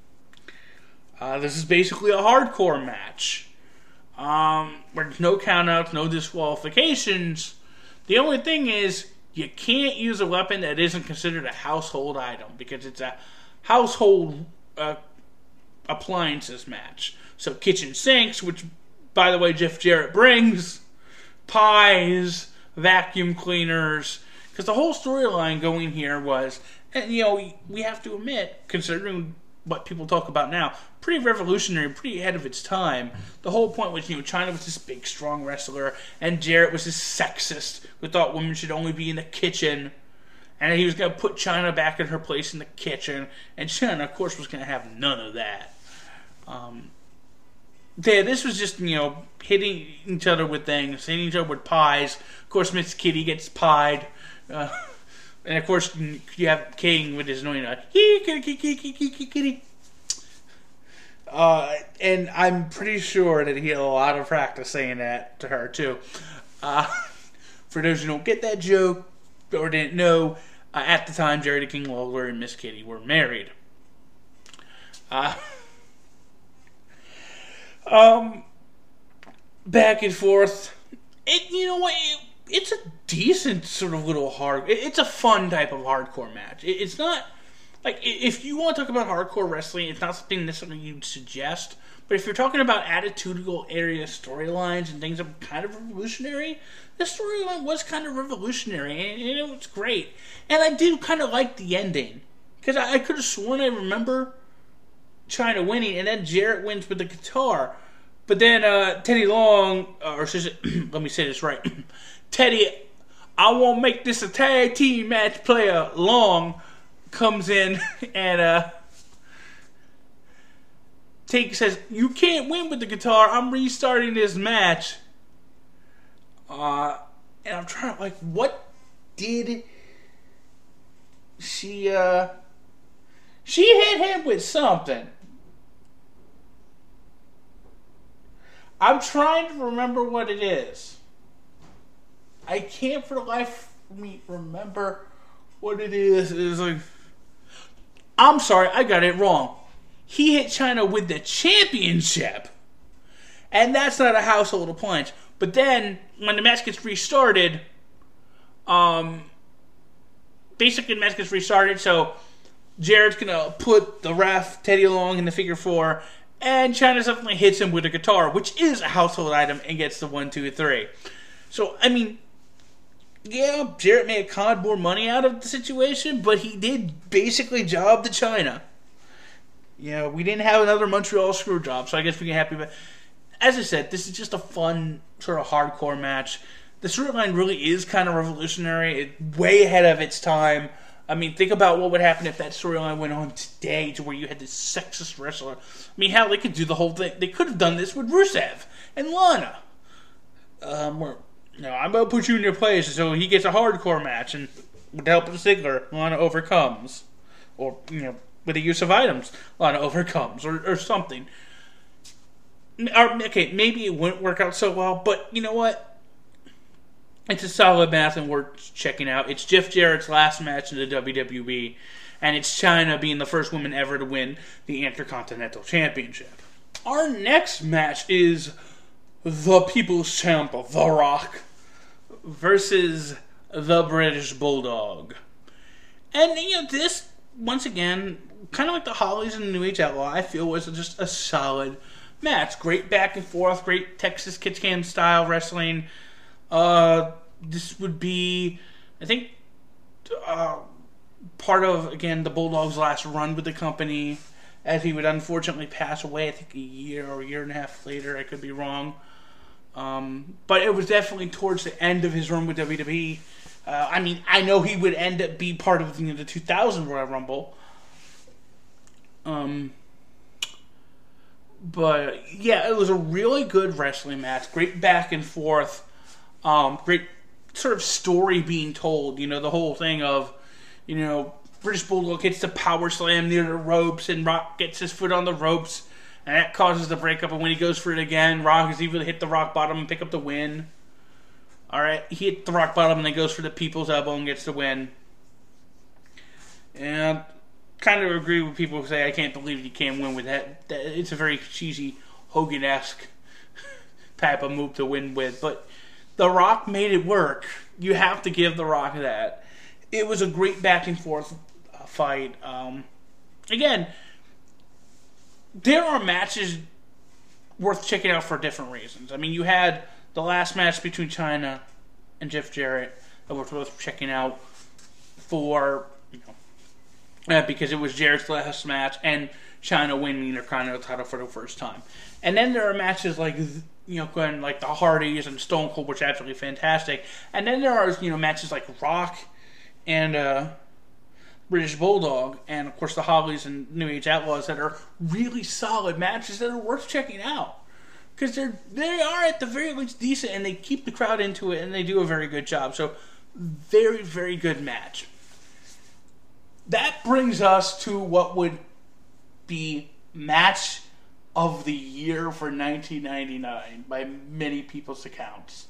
Uh, this is basically a hardcore match, um, where there's no countouts, no disqualifications. The only thing is, you can't use a weapon that isn't considered a household item, because it's a household uh, appliances match. So kitchen sinks, which, by the way, Jeff Jarrett brings, pies, vacuum cleaners, because the whole storyline going here was, and you know, we have to admit, considering what people talk about now, pretty revolutionary, pretty ahead of its time. The whole point was, you know, Chyna was this big, strong wrestler, and Jarrett was this sexist who thought women should only be in the kitchen, and he was going to put Chyna back in her place in the kitchen, and Chyna, of course, was going to have none of that. Um, yeah, this was just, you know, hitting each other with things, hitting each other with pies. Of course, Miss Kitty gets pied. Uh, and, of course, you have King with his annoying, uh, kitty, kitty, kitty, kitty. Uh, and I'm pretty sure that he had a lot of practice saying that to her, too. Uh, for those who don't get that joke or didn't know, uh, at the time, Jerry the King Lawler and Miss Kitty were married. Uh... Um, back and forth. It, you know what? It, it's a decent sort of little hard. It, it's a fun type of hardcore match. It, it's not like, if you want to talk about hardcore wrestling, it's not something necessarily you'd suggest. But if you're talking about attitudinal area storylines and things that are kind of revolutionary, this storyline was kind of revolutionary, and, and it was great. And I do kind of like the ending, because I, I could have sworn I remember Chyna winning, and then Jarrett wins with the guitar. But then uh, Teddy Long, uh, or let me say this right, Teddy, I won't make this a tag team match, player Long comes in and uh, Take says, you can't win with the guitar, I'm restarting this match. Uh, and I'm trying to, like, what did she, uh, she hit him with something. I'm trying to remember what it is. I can't for the life of me remember what it is. It's like, I'm sorry, I got it wrong. He hit Chyna with the championship. And that's not a household appliance. But then, when the match gets restarted, um, basically the match gets restarted, so Jarrett's going to put the ref, Teddy Long, in the figure four, and Chyna suddenly hits him with a guitar, which is a household item, and gets the one, two, three. So, I mean, yeah, Jarrett made a con more money out of the situation, but he did basically job the Chyna. You know, we didn't have another Montreal screw job, so I guess we can be happy about it. As I said, this is just a fun, sort of hardcore match. The storyline really is kind of revolutionary. It's way ahead of its time. I mean, think about what would happen if that storyline went on today to where you had this sexist wrestler. I mean, hell, they could do the whole thing. They could have done this with Rusev and Lana. Um, where, you know, I'm going to put you in your place so he gets a hardcore match, and with the help of Ziggler, Lana overcomes. Or, you know, with the use of items, Lana overcomes, or, or something. Or, okay, maybe it wouldn't work out so well, but you know what? It's a solid match and worth checking out. It's Jeff Jarrett's last match in the W W E, and it's Chyna being the first woman ever to win the Intercontinental Championship. Our next match is the People's Champ, The Rock, versus the British Bulldog. And, you know, this, once again, kind of like the Hollies and the New Age Outlaw, I feel was just a solid match. Great back and forth, great Texas Kids Cam style wrestling. Uh, this would be, I think, uh, part of, again, the Bulldog's last run with the company, as he would unfortunately pass away, I think a year or a year and a half later. I could be wrong. Um, but it was definitely towards the end of his run with W W E. Uh, I mean, I know he would end up be part of, you know, the two thousand Royal Rumble. Um, but, yeah, it was a really good wrestling match. Great back and forth. Um, great sort of story being told. You know, the whole thing of, you know, British Bulldog hits the power slam near the ropes, and Rock gets his foot on the ropes, and that causes the breakup. And when he goes for it again, Rock is able to hit the rock bottom and pick up the win. Alright, he hit the rock bottom and then goes for the people's elbow and gets the win. And I kind of agree with people who say, I can't believe you can't win with that. It's a very cheesy, Hogan-esque type of move to win with. But The Rock made it work. You have to give The Rock that. It was a great back and forth fight. Um, again, there are matches worth checking out for different reasons. I mean, you had the last match between Chyna and Jeff Jarrett that we're both checking out for, you know, uh, because it was Jarrett's last match and Chyna winning the Intercontinental title for the first time. And then there are matches like, you know, going like the Hardys and Stone Cold, which are absolutely fantastic. And then there are, you know, matches like Rock and uh, British Bulldog, and of course the Hollies and New Age Outlaws that are really solid matches that are worth checking out. Because they're they are at the very least decent, and they keep the crowd into it, and they do a very good job. So, very, very good match. That brings us to what would be match of the year for nineteen ninety-nine by many people's accounts.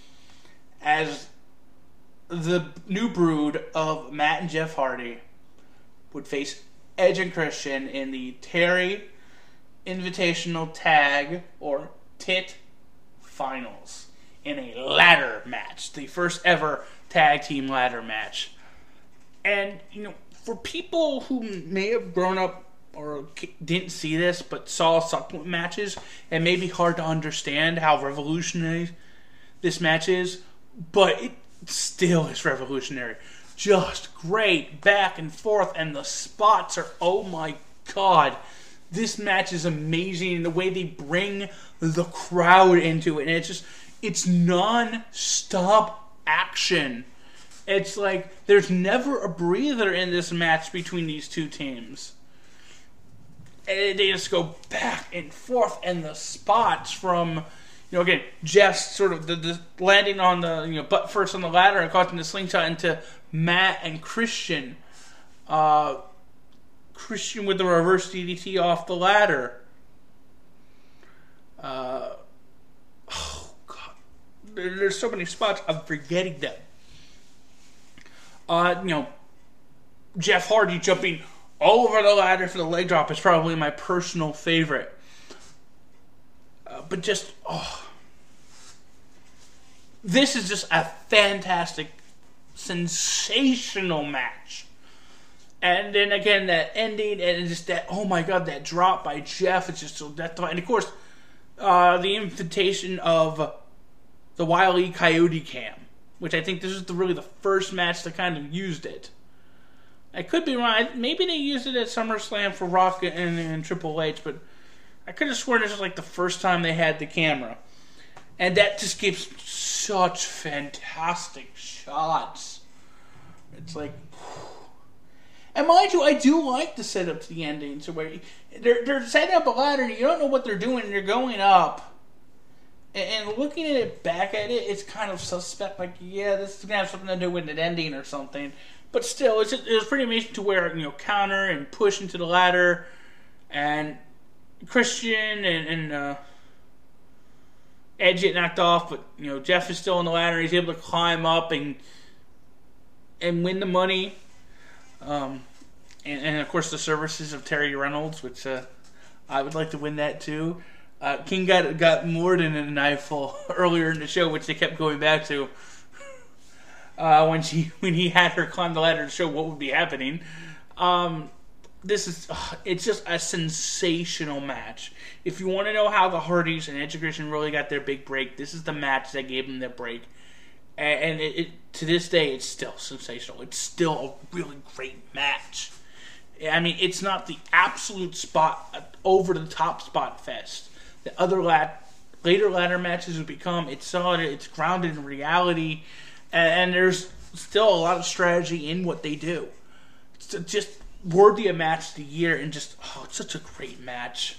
As the new brood of Matt and Jeff Hardy would face Edge and Christian in the Terry Invitational Tag, or T I T Finals, in a ladder match, the first ever tag team ladder match. And, you know, for people who may have grown up or didn't see this but saw subsequent matches, it may be hard to understand how revolutionary this match is, but it still is revolutionary. Just great back and forth, and the spots are, oh my god. This match is amazing in the way they bring the crowd into it. And it's just, it's non-stop action. It's like, there's never a breather in this match between these two teams. And they just go back and forth. And the spots from, you know, again, Jeff's sort of the, the landing on the, you know, butt first on the ladder and causing the slingshot into Matt and Christian. Uh... Christian with the reverse D D T off the ladder. Uh, oh, God. There, there's so many spots, I'm forgetting them. Uh, you know, Jeff Hardy jumping all over the ladder for the leg drop is probably my personal favorite. Uh, but just, oh. this is just a fantastic, sensational match. And then again, that ending, and just that, oh my god, that drop by Jeff, it's just so death-defying. And of course, uh, the invitation of the Wile E. Coyote Cam, which I think this is the, really the first match that kind of used it. I could be wrong. Maybe they used it at SummerSlam for Rock and, and Triple H, but I could have sworn this was like the first time they had the camera. And that just gives such fantastic shots. It's like... And mind you, I do like the setup to the ending. So where they're, they're setting up a ladder, you don't know what they're doing, and they're going up. And, and looking at it, back at it, it's kind of suspect. Like, yeah, this is going to have something to do with an ending or something. But still, it's just, it was pretty amazing to where, you know, counter and push into the ladder. And Christian and, and uh, Edge get knocked off, but, you know, Jeff is still on the ladder. He's able to climb up and and win the money. Um, and, and of course the services of Terry Reynolds, which uh, I would like to win that too. Uh, King got got more than a knifeful earlier in the show, which they kept going back to uh, when she when he had her climb the ladder to show what would be happening. Um, this is uh, it's just a sensational match. If you want to know how the Hardys and Edge and Christian really got their big break, this is the match that gave them their break. And it, it, to this day, it's still sensational. It's still a really great match. I mean, it's not the absolute spot, over-the-top spot fest that other lat, later ladder matches have become. It's solid. It's grounded in reality. And, and there's still a lot of strategy in what they do. It's just worthy of match of the year. And just, oh, it's such a great match.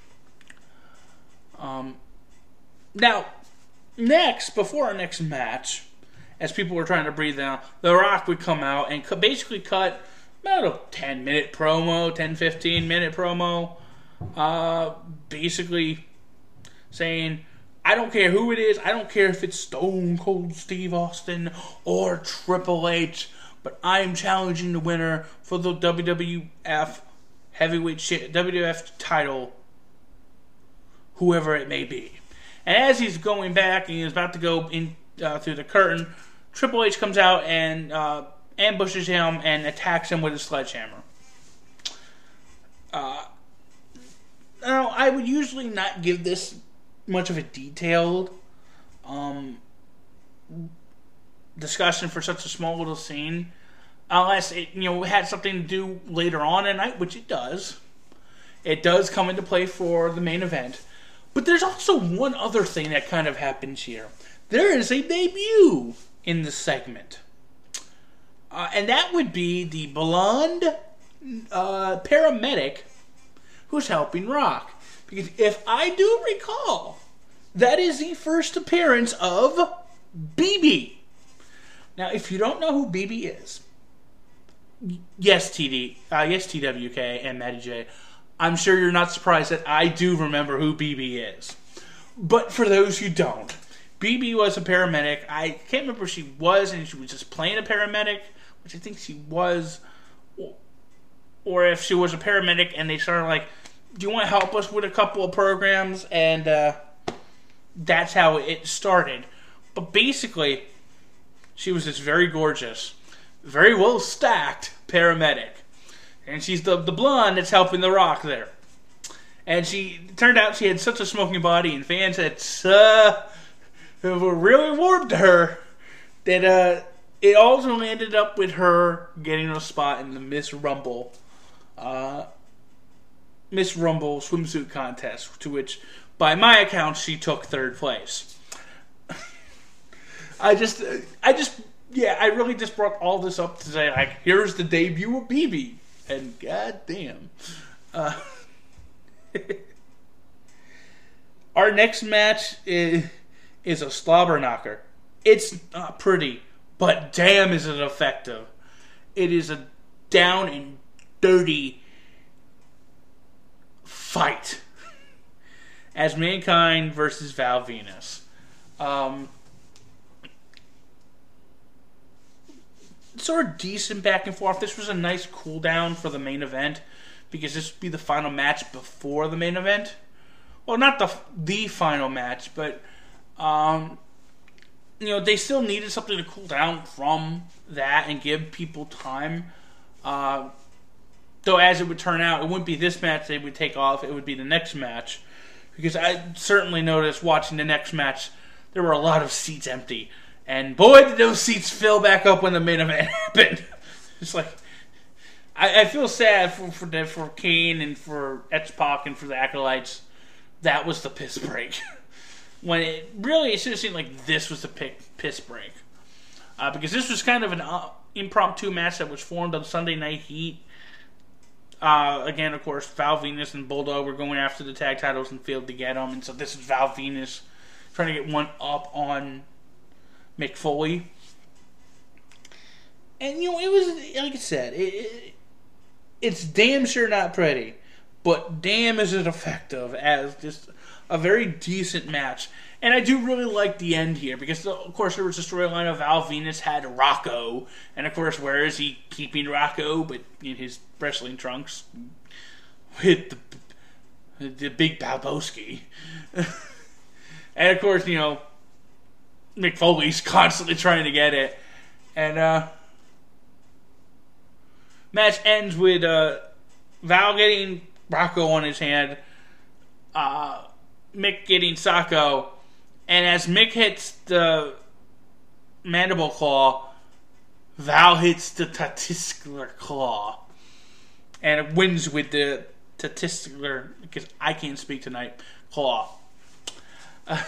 Um, now... Next, before our next match, as people were trying to breathe down, The Rock would come out and basically cut about a ten-minute promo, ten, fifteen-minute promo, uh, basically saying, I don't care who it is, I don't care if it's Stone Cold Steve Austin or Triple H, but I am challenging the winner for the W W F Heavyweight W W F title, whoever it may be. And as he's going back and he's about to go in uh, through the curtain, Triple H comes out and uh, ambushes him and attacks him with a sledgehammer. Uh, now, I would usually not give this much of a detailed um, discussion for such a small little scene, unless it you know had something to do later on in the night, which it does. It does come into play for the main event. But there's also one other thing that kind of happens here. There is a debut in this segment. Uh, and that would be the blonde uh, paramedic who's helping Rock. Because if I do recall, that is the first appearance of B B. Now, if you don't know who B B is, yes, T D, uh, yes, T W K and Matty J, I'm sure you're not surprised that I do remember who B B is. But for those who don't, B B was a paramedic. I can't remember if she was and she was just playing a paramedic, which I think she was, or if she was a paramedic and they started like, do you want to help us with a couple of programs? And uh, that's how it started. But basically, she was this very gorgeous, very well stacked paramedic. And she's the, the blonde that's helping The Rock there. And she turned out she had such a smoking body, and fans had uh, were really warmed to her that uh, it ultimately ended up with her getting a spot in the Miss Rumble, uh, Miss Rumble swimsuit contest, to which, by my account, she took third place. I just, I just, yeah, I really just brought all this up to say, like, here's the debut of B B. And goddamn. Uh, our next match is, is a slobber knocker. It's not pretty, but damn is it effective. It is a down and dirty fight. As Mankind versus Val Venus. Um... Sort of decent back and forth. This was a nice cool down for the main event because this would be the final match before the main event. Well, not the the final match, but um, you know, they still needed something to cool down from that and give people time. Uh, though, as it would turn out, it wouldn't be this match they would take off. It would be the next match. Because I certainly noticed watching the next match, there were a lot of seats empty. And boy, did those seats fill back up when the main event happened. It's like, I, I feel sad for for, for Kane and for X-Pac and for the Acolytes. That was the piss break. When it really, it should have seemed like this was the piss break. Uh, because this was kind of an uh, impromptu match that was formed on Sunday Night Heat. Uh, again, of course, Val Venus and Bulldog were going after the tag titles and failed to get them. And so this is Val Venus trying to get one up on Mick Foley. And, you know, it was, like I said, it, it, it's damn sure not pretty. But damn is it effective as just a very decent match. And I do really like the end here because, of course, there was a storyline of Val Venus had Rocco. And, of course, where is he keeping Rocco? But in his wrestling trunks with the, the big Balboski. And, of course, you know, Mick Foley's constantly trying to get it. And, uh, match ends with uh, Val getting Rocco on his hand, uh, Mick getting Sacco, and as Mick hits the mandible claw, Val hits the testicular claw, and it wins with the testicular, because I can't speak tonight, claw. Uh,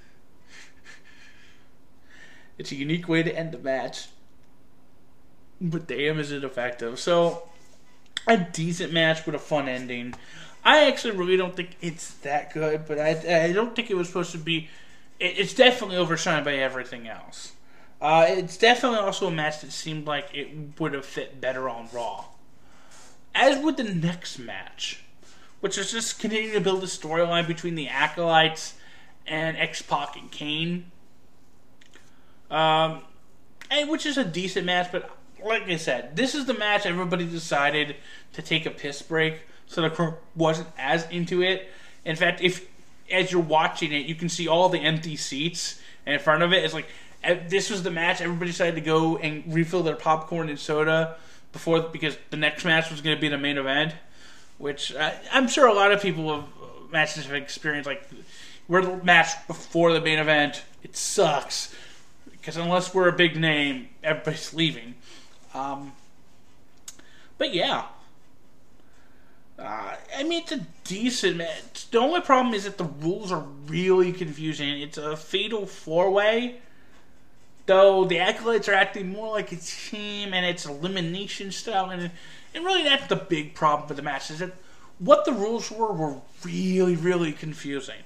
it's a unique way to end the match, but damn is it effective. So, a decent match with a fun ending. I actually really don't think it's that good, but I, I don't think it was supposed to be. It, it's definitely overshined by everything else. Uh, it's definitely also a match that seemed like it would have fit better on Raw. As with the next match, which is just continuing to build a storyline between the Acolytes and X-Pac and Kane. Um, and which is a decent match, but like I said, this is the match everybody decided to take a piss break, so the crowd wasn't as into it. In fact, if as you're watching it, you can see all the empty seats, and in front of it, it's like, this was the match everybody decided to go and refill their popcorn and soda before, because the next match was going to be the main event, which I, I'm sure a lot of people have matches have experienced, like, we're the match before the main event, it sucks, because unless we're a big name, everybody's leaving. Um, but yeah, uh, I mean, it's a decent match. The only problem is that the rules are really confusing. It's a fatal four-way, though the Acolytes are acting more like a team, and it's elimination style, and, and really that's the big problem with the match, is that what the rules were were really, really confusing.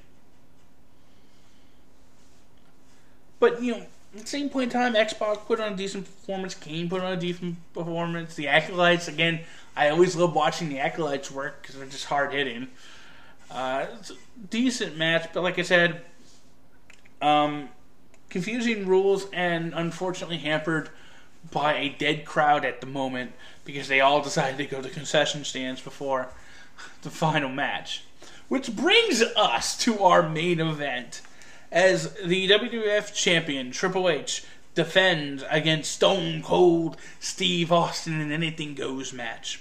But, you know, at the same point in time, X-Pac put on a decent performance. Kane put on a decent performance. The Acolytes, again, I always love watching the Acolytes work because they're just hard-hitting. Uh, it's a decent match, but like I said, um, confusing rules and unfortunately hampered by a dead crowd at the moment because they all decided to go to concession stands before the final match. Which brings us to our main event, as the W W F Champion, Triple H, defends against Stone Cold Steve Austin in an Anything Goes match.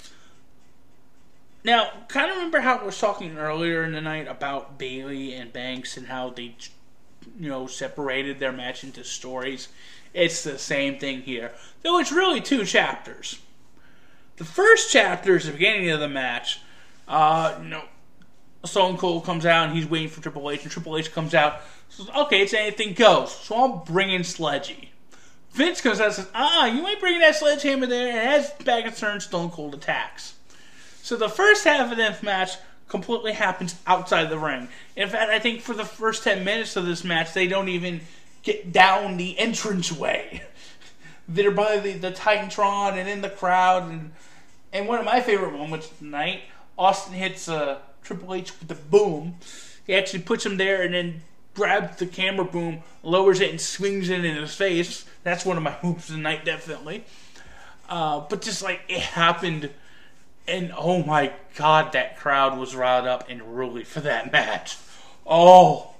Now, kind of remember how I was talking earlier in the night about Bayley and Banks and how they, you know, separated their match into stories? It's the same thing here, though it's really two chapters. The first chapter is the beginning of the match. Uh, you know, Stone Cold comes out and he's waiting for Triple H, and Triple H comes out, says, okay, it's Anything Goes, so I'm bringing Sledgy. Vince comes out and says, ah, you ain't bringing that sledgehammer there, and as back and turns, Stone Cold attacks. So the first half of this match completely happens outside the ring. In fact, I think for the first ten minutes of this match, they don't even get down the entranceway. They're by the, the Titantron and in the crowd, and, and one of my favorite moments tonight, Austin hits uh, Triple H with the boom. He actually puts him there and then grabs the camera boom, lowers it, and swings it in his face. That's one of my moves tonight, definitely. Uh, but just like it happened, and oh my god, that crowd was riled up and really for that match. Oh,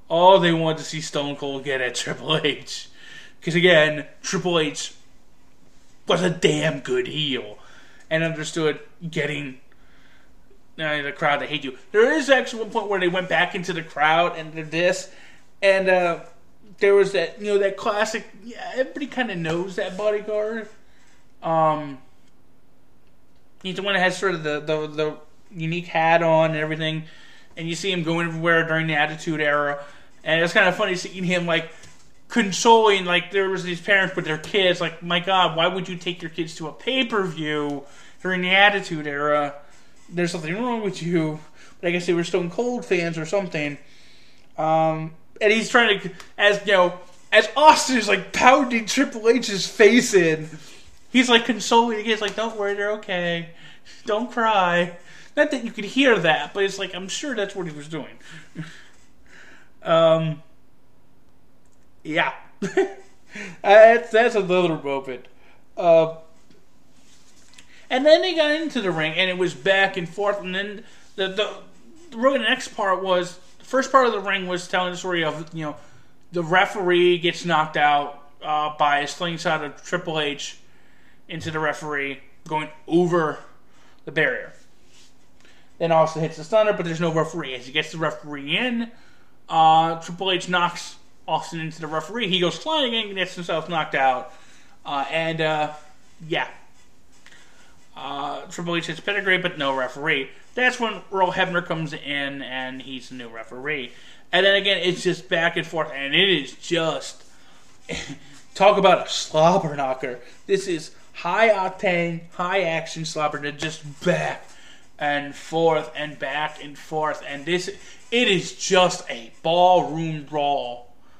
all they wanted to see Stone Cold get at Triple H. Because again, Triple H was a damn good heel and understood getting uh, the crowd to hate you. There is actually one point where they went back into the crowd and did this, and uh, there was that, you know, that classic, yeah, everybody kind of knows that bodyguard. Um, he's the one that has sort of the, the, the unique hat on and everything, and you see him going everywhere during the Attitude Era, and it's kind of funny seeing him, like, consoling, like, there was these parents with their kids, like, my God, why would you take your kids to a pay-per-view during the Attitude Era? There's something wrong with you. But I guess they were Stone Cold fans or something. Um, and he's trying to, as, you know, as Austin is, like, pounding Triple H's face in, he's, like, consoling the kids, like, don't worry, they're okay. Don't cry. Not that you could hear that, but it's like, I'm sure that's what he was doing. um... Yeah. that's, that's another moment. Uh, and then they got into the ring, and it was back and forth, and then the, the, the really the next part was, the first part of the ring was telling the story of, you know, the referee gets knocked out uh, by a slingshot of Triple H into the referee, going over the barrier. Then Austin hits the stunner, but there's no referee. As he gets the referee in, uh, Triple H knocks Austin into the referee. He goes flying in and gets himself knocked out. Uh, and, uh, yeah. Uh, Triple H hits pedigree, but no referee. That's when Earl Hebner comes in, and he's the new referee. And then again, it's just back and forth, and it is just... talk about a slobber knocker. This is high-octane, high-action slobber that just back and forth and back and forth. And this... it is just a ballroom brawl.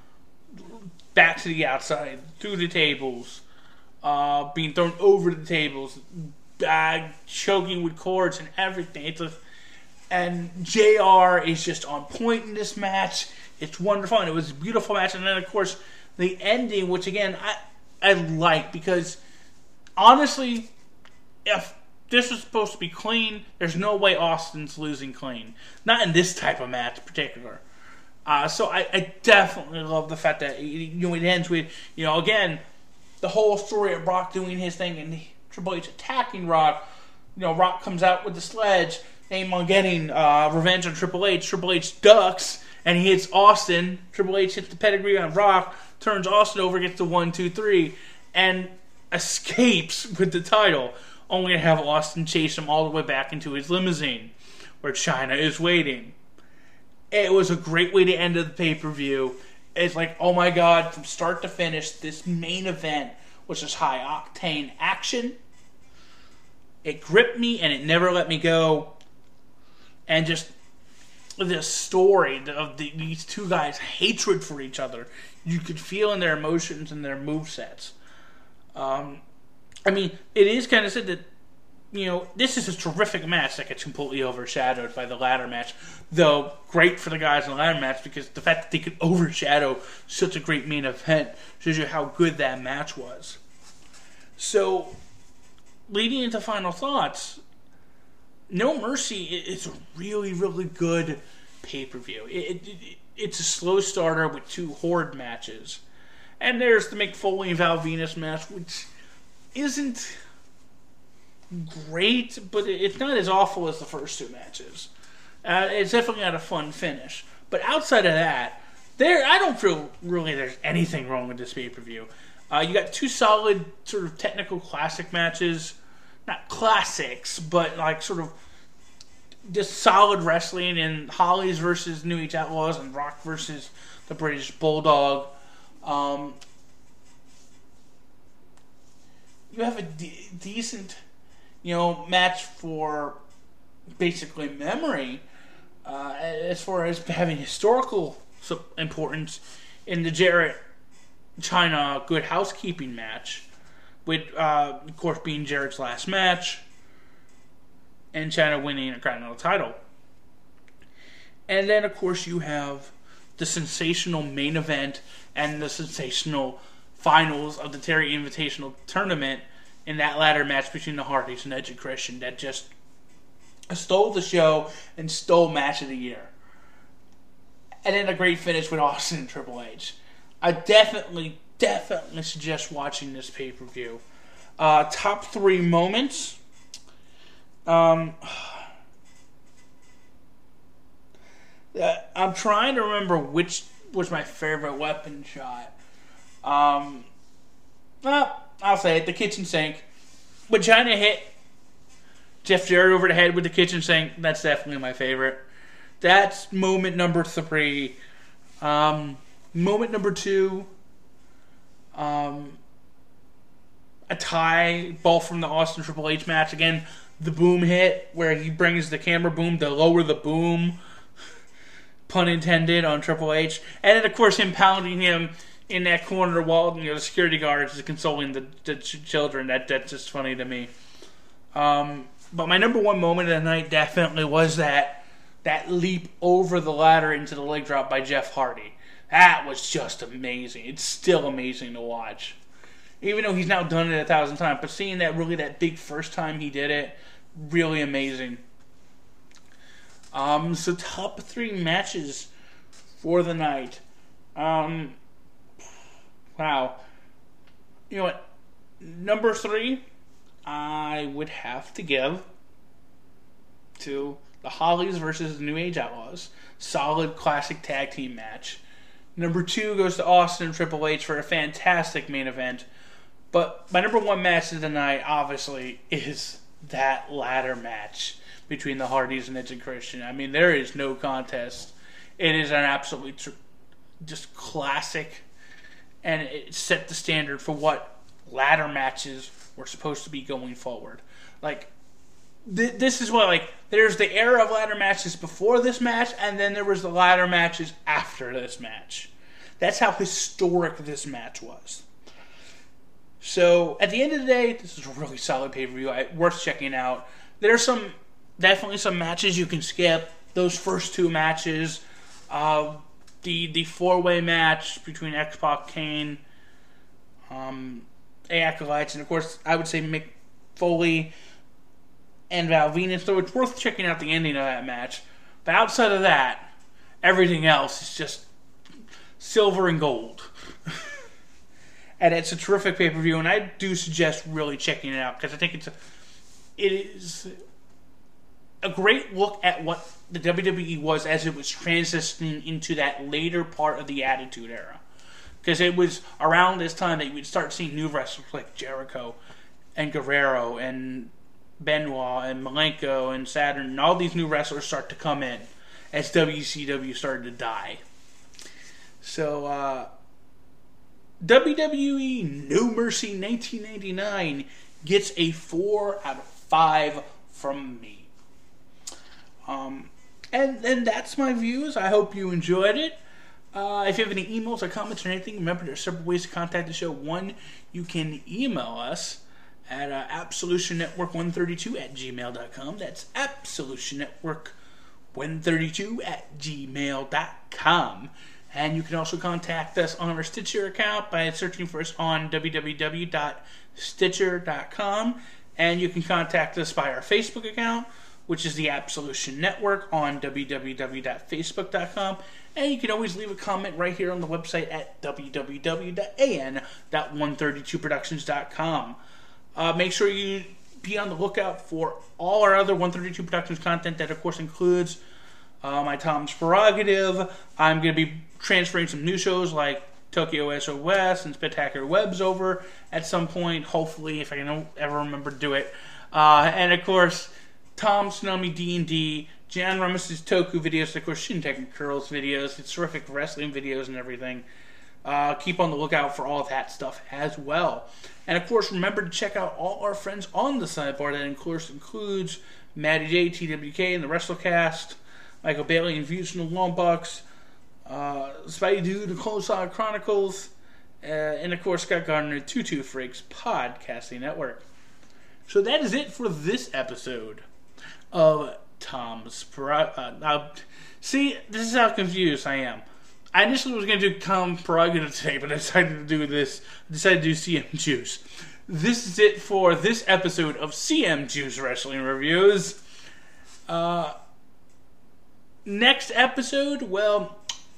Back to the outside, through the tables, uh, being thrown over the tables, uh, choking with cords and everything. It's a, and J R is just on point in this match. It's wonderful, and it was a beautiful match. And then, of course, the ending, which, again, I, I like, because, honestly, if this was supposed to be clean, there's no way Austin's losing clean. Not in this type of match in particular. Uh, so I, I definitely love the fact that, you know, it ends with, you know, again, the whole story of Rock doing his thing and Triple H attacking Rock. You know, Rock comes out with the sledge, aim on getting uh, revenge on Triple H. Triple H ducks, and he hits Austin. Triple H hits the pedigree on Rock, turns Austin over, gets the one, two, three, and escapes with the title, only to have Austin chase him all the way back into his limousine, where China is waiting. It was a great way to end the pay-per-view. It's like, oh my God, from start to finish, this main event was just high-octane action. It gripped me, and it never let me go. And just the story of the, these two guys' hatred for each other, you could feel in their emotions and their movesets. Um, I mean, it is kind of said that, you know, this is a terrific match that gets completely overshadowed by the ladder match. Though, great for the guys in the ladder match, because the fact that they could overshadow such a great main event shows you how good that match was. So, leading into final thoughts, No Mercy is a really, really good pay-per-view. It, it, it's a slow starter with two Horde matches. And there's the Mick Foley and Val Venus match, which isn't great, but it's not as awful as the first two matches. Uh, it's definitely got a fun finish. But outside of that, there I don't feel really there's anything wrong with this pay-per-view. Uh, you got two solid sort of technical classic matches. Not classics, but like sort of just solid wrestling in Hollies versus New Age Outlaws and Rock versus the British Bulldog. Um, you have a de- decent, you know, match for basically memory uh, as far as having historical importance in the Jarrett China Good Housekeeping match, with uh, of course being Jarrett's last match and China winning a Continental title. And then of course you have the sensational main event and the sensational finals of the Terry Invitational Tournament in that ladder match between the Hardys and Edge and Christian that just stole the show and stole match of the year. and then a great finish with Austin and Triple H. I definitely, definitely suggest watching this pay-per-view. Uh, top three moments. Um, uh, I'm trying to remember which was my favorite weapon shot. Um, well, I'll say it. The kitchen sink. When China hit Jeff Jarrett over the head with the kitchen sink, that's definitely my favorite. That's moment number three. Um, moment number two, um, a tie ball from the Austin Triple H match. Again, the boom hit where he brings the camera boom to lower the boom, pun intended, on Triple H. And then, of course, him pounding him in that corner while, you know, the security guards is consoling the, the ch- children. That That's just funny to me. Um, but my number one moment of the night definitely was that that leap over the ladder into the leg drop by Jeff Hardy. That was just amazing. It's still amazing to watch. Even though he's now done it a thousand times, but seeing that really that big first time he did it, really amazing. Um, so top three matches for the night. Um, wow. You know what? Number three, I would have to give to the Hollies versus the New Age Outlaws. Solid classic tag team match. Number two goes to Austin and Triple H for a fantastic main event. But my number one match of the night, obviously, is that ladder match between the Hardys and Edge and Christian. I mean, there is no contest. It is an absolutely tr- just classic, and it set the standard for what ladder matches were supposed to be going forward. Like, th- this is what, like, there's the era of ladder matches before this match, and then there was the ladder matches after this match. That's how historic this match was. So, at the end of the day, this is a really solid pay-per-view. I, worth checking out. There's some, definitely some matches you can skip. Those first two matches, uh, the the four-way match between X-Pac, Kane, um, Acolytes, and of course, I would say Mick Foley and Val Venis. So it's worth checking out the ending of that match. But outside of that, everything else is just silver and gold. And it's a terrific pay-per-view, and I do suggest really checking it out, because I think it's a, it is a great look at what the W W E was as it was transitioning into that later part of the Attitude Era. Because it was around this time that you would start seeing new wrestlers like Jericho and Guerrero and Benoit and Malenko and Saturn, and all these new wrestlers start to come in as W C W started to die. So, uh... W W E No Mercy nineteen ninety-nine gets a four out of five from me. Um, and then that's my views. I hope you enjoyed it. Uh, if you have any emails or comments or anything, remember there are several ways to contact the show. One, you can email us at uh, absolution network one thirty-two at gmail dot com. That's absolution network one thirty-two at gmail dot com. And you can also contact us on our Stitcher account by searching for us on w w w dot stitcher dot com. And you can contact us by our Facebook account, which is the Absolution Network, on w w w dot facebook dot com. And you can always leave a comment right here on the website at w w w dot a n dot one thirty-two productions dot com. Uh, make sure you be on the lookout for all our other one thirty-two Productions content. That, of course, includes uh, my Tom's Prerogative. I'm going to be transferring some new shows like Tokyo S O S and Spectacular Webs over at some point, hopefully, if I can ever remember to do it. Uh, and, of course, Tom Tsunami D and D, Jan Ramis' Toku videos, and, of course, Shinteki Curls videos, it's terrific wrestling videos and everything. Uh, keep on the lookout for all of that stuff as well. And, of course, remember to check out all our friends on the sidebar. That, of course, includes Matty J, T W K, and the WrestleCast, Michael Bailey and Views from the Long Bucks, uh, Spidey Dude, the Close Side Chronicles, uh, and, of course, Scott Gardner, Tutu Freaks Podcasting Network. So that is it for this episode of Tom's Prerogative. Uh, uh, see, this is how confused I am. I initially was going to do Tom Prerogative today, but I decided to do this. I decided to do C M Juice. This is it for this episode of C M Juice Wrestling Reviews. Uh, next episode, well,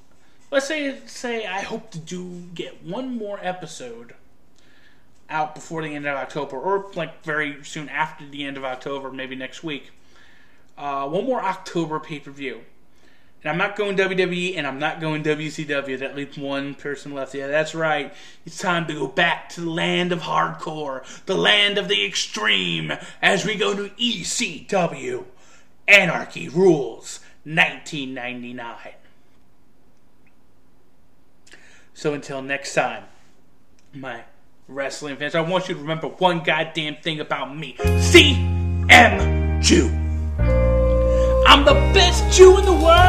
let's say say I hope to do get one more episode out before the end of October, or like very soon after the end of October, maybe next week. Uh, one more October pay-per-view. And I'm not going W W E, and I'm not going W C W. That leaves one person left. Yeah, that's right. It's time to go back to the land of hardcore, the land of the extreme, as we go to E C W, Anarchy Rules, nineteen ninety-nine. So until next time, my wrestling fans, I want you to remember one goddamn thing about me. C M Jew. I'm the best Jew in the world!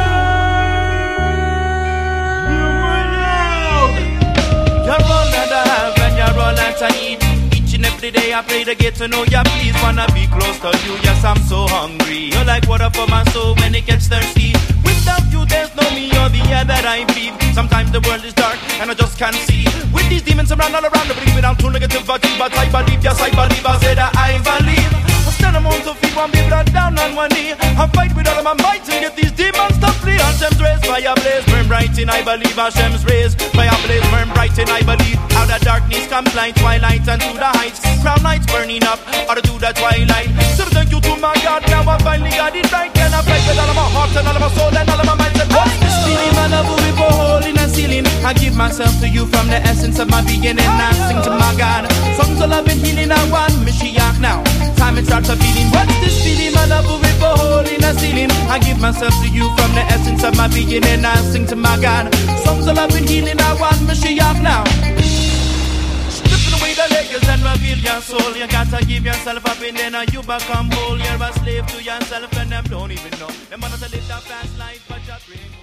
You're all that I have and you're all that I need. Each and every day I pray to get to know you. Please wanna be close to you. Yes, I'm so hungry. You're like water for my soul when it gets thirsty. Without you there's no me or the air that I breathe. Sometimes the world is dark and I just can't see. With these demons around all around, they bring me down to negativity. But I believe, yes I believe, I said that I believe. I stand among the feet, one be brought down on one knee. I fight with all of my might to get these demons to flee. Hashem's rays, fire blaze, burn bright in I believe. Hashem's rays, fire blaze, burn bright in I believe. Out of darkness comes light, twilight and to the heights. Crown lights burning up, or to the twilight. So thank you to my God, now I finally got it right. Can I fight with all of my heart and all of my soul and all of my mind? And what's this feeling, my love will be for hole in a ceiling. I give myself to you from the essence of my beginning. I sing to my God, songs of love and healing. I want Mashiach now. Time it starts a feeling. What's this feeling? My love will rip a hole in a ceiling. I give myself to you from the essence of my beginning. I sing to my God, songs of love and healing. I want Mashiach now. Stripping away the layers and reveal your soul. You gotta give yourself up and then you become whole. You're a slave to yourself and them don't even know. Them wanna live that fast life, but you drink.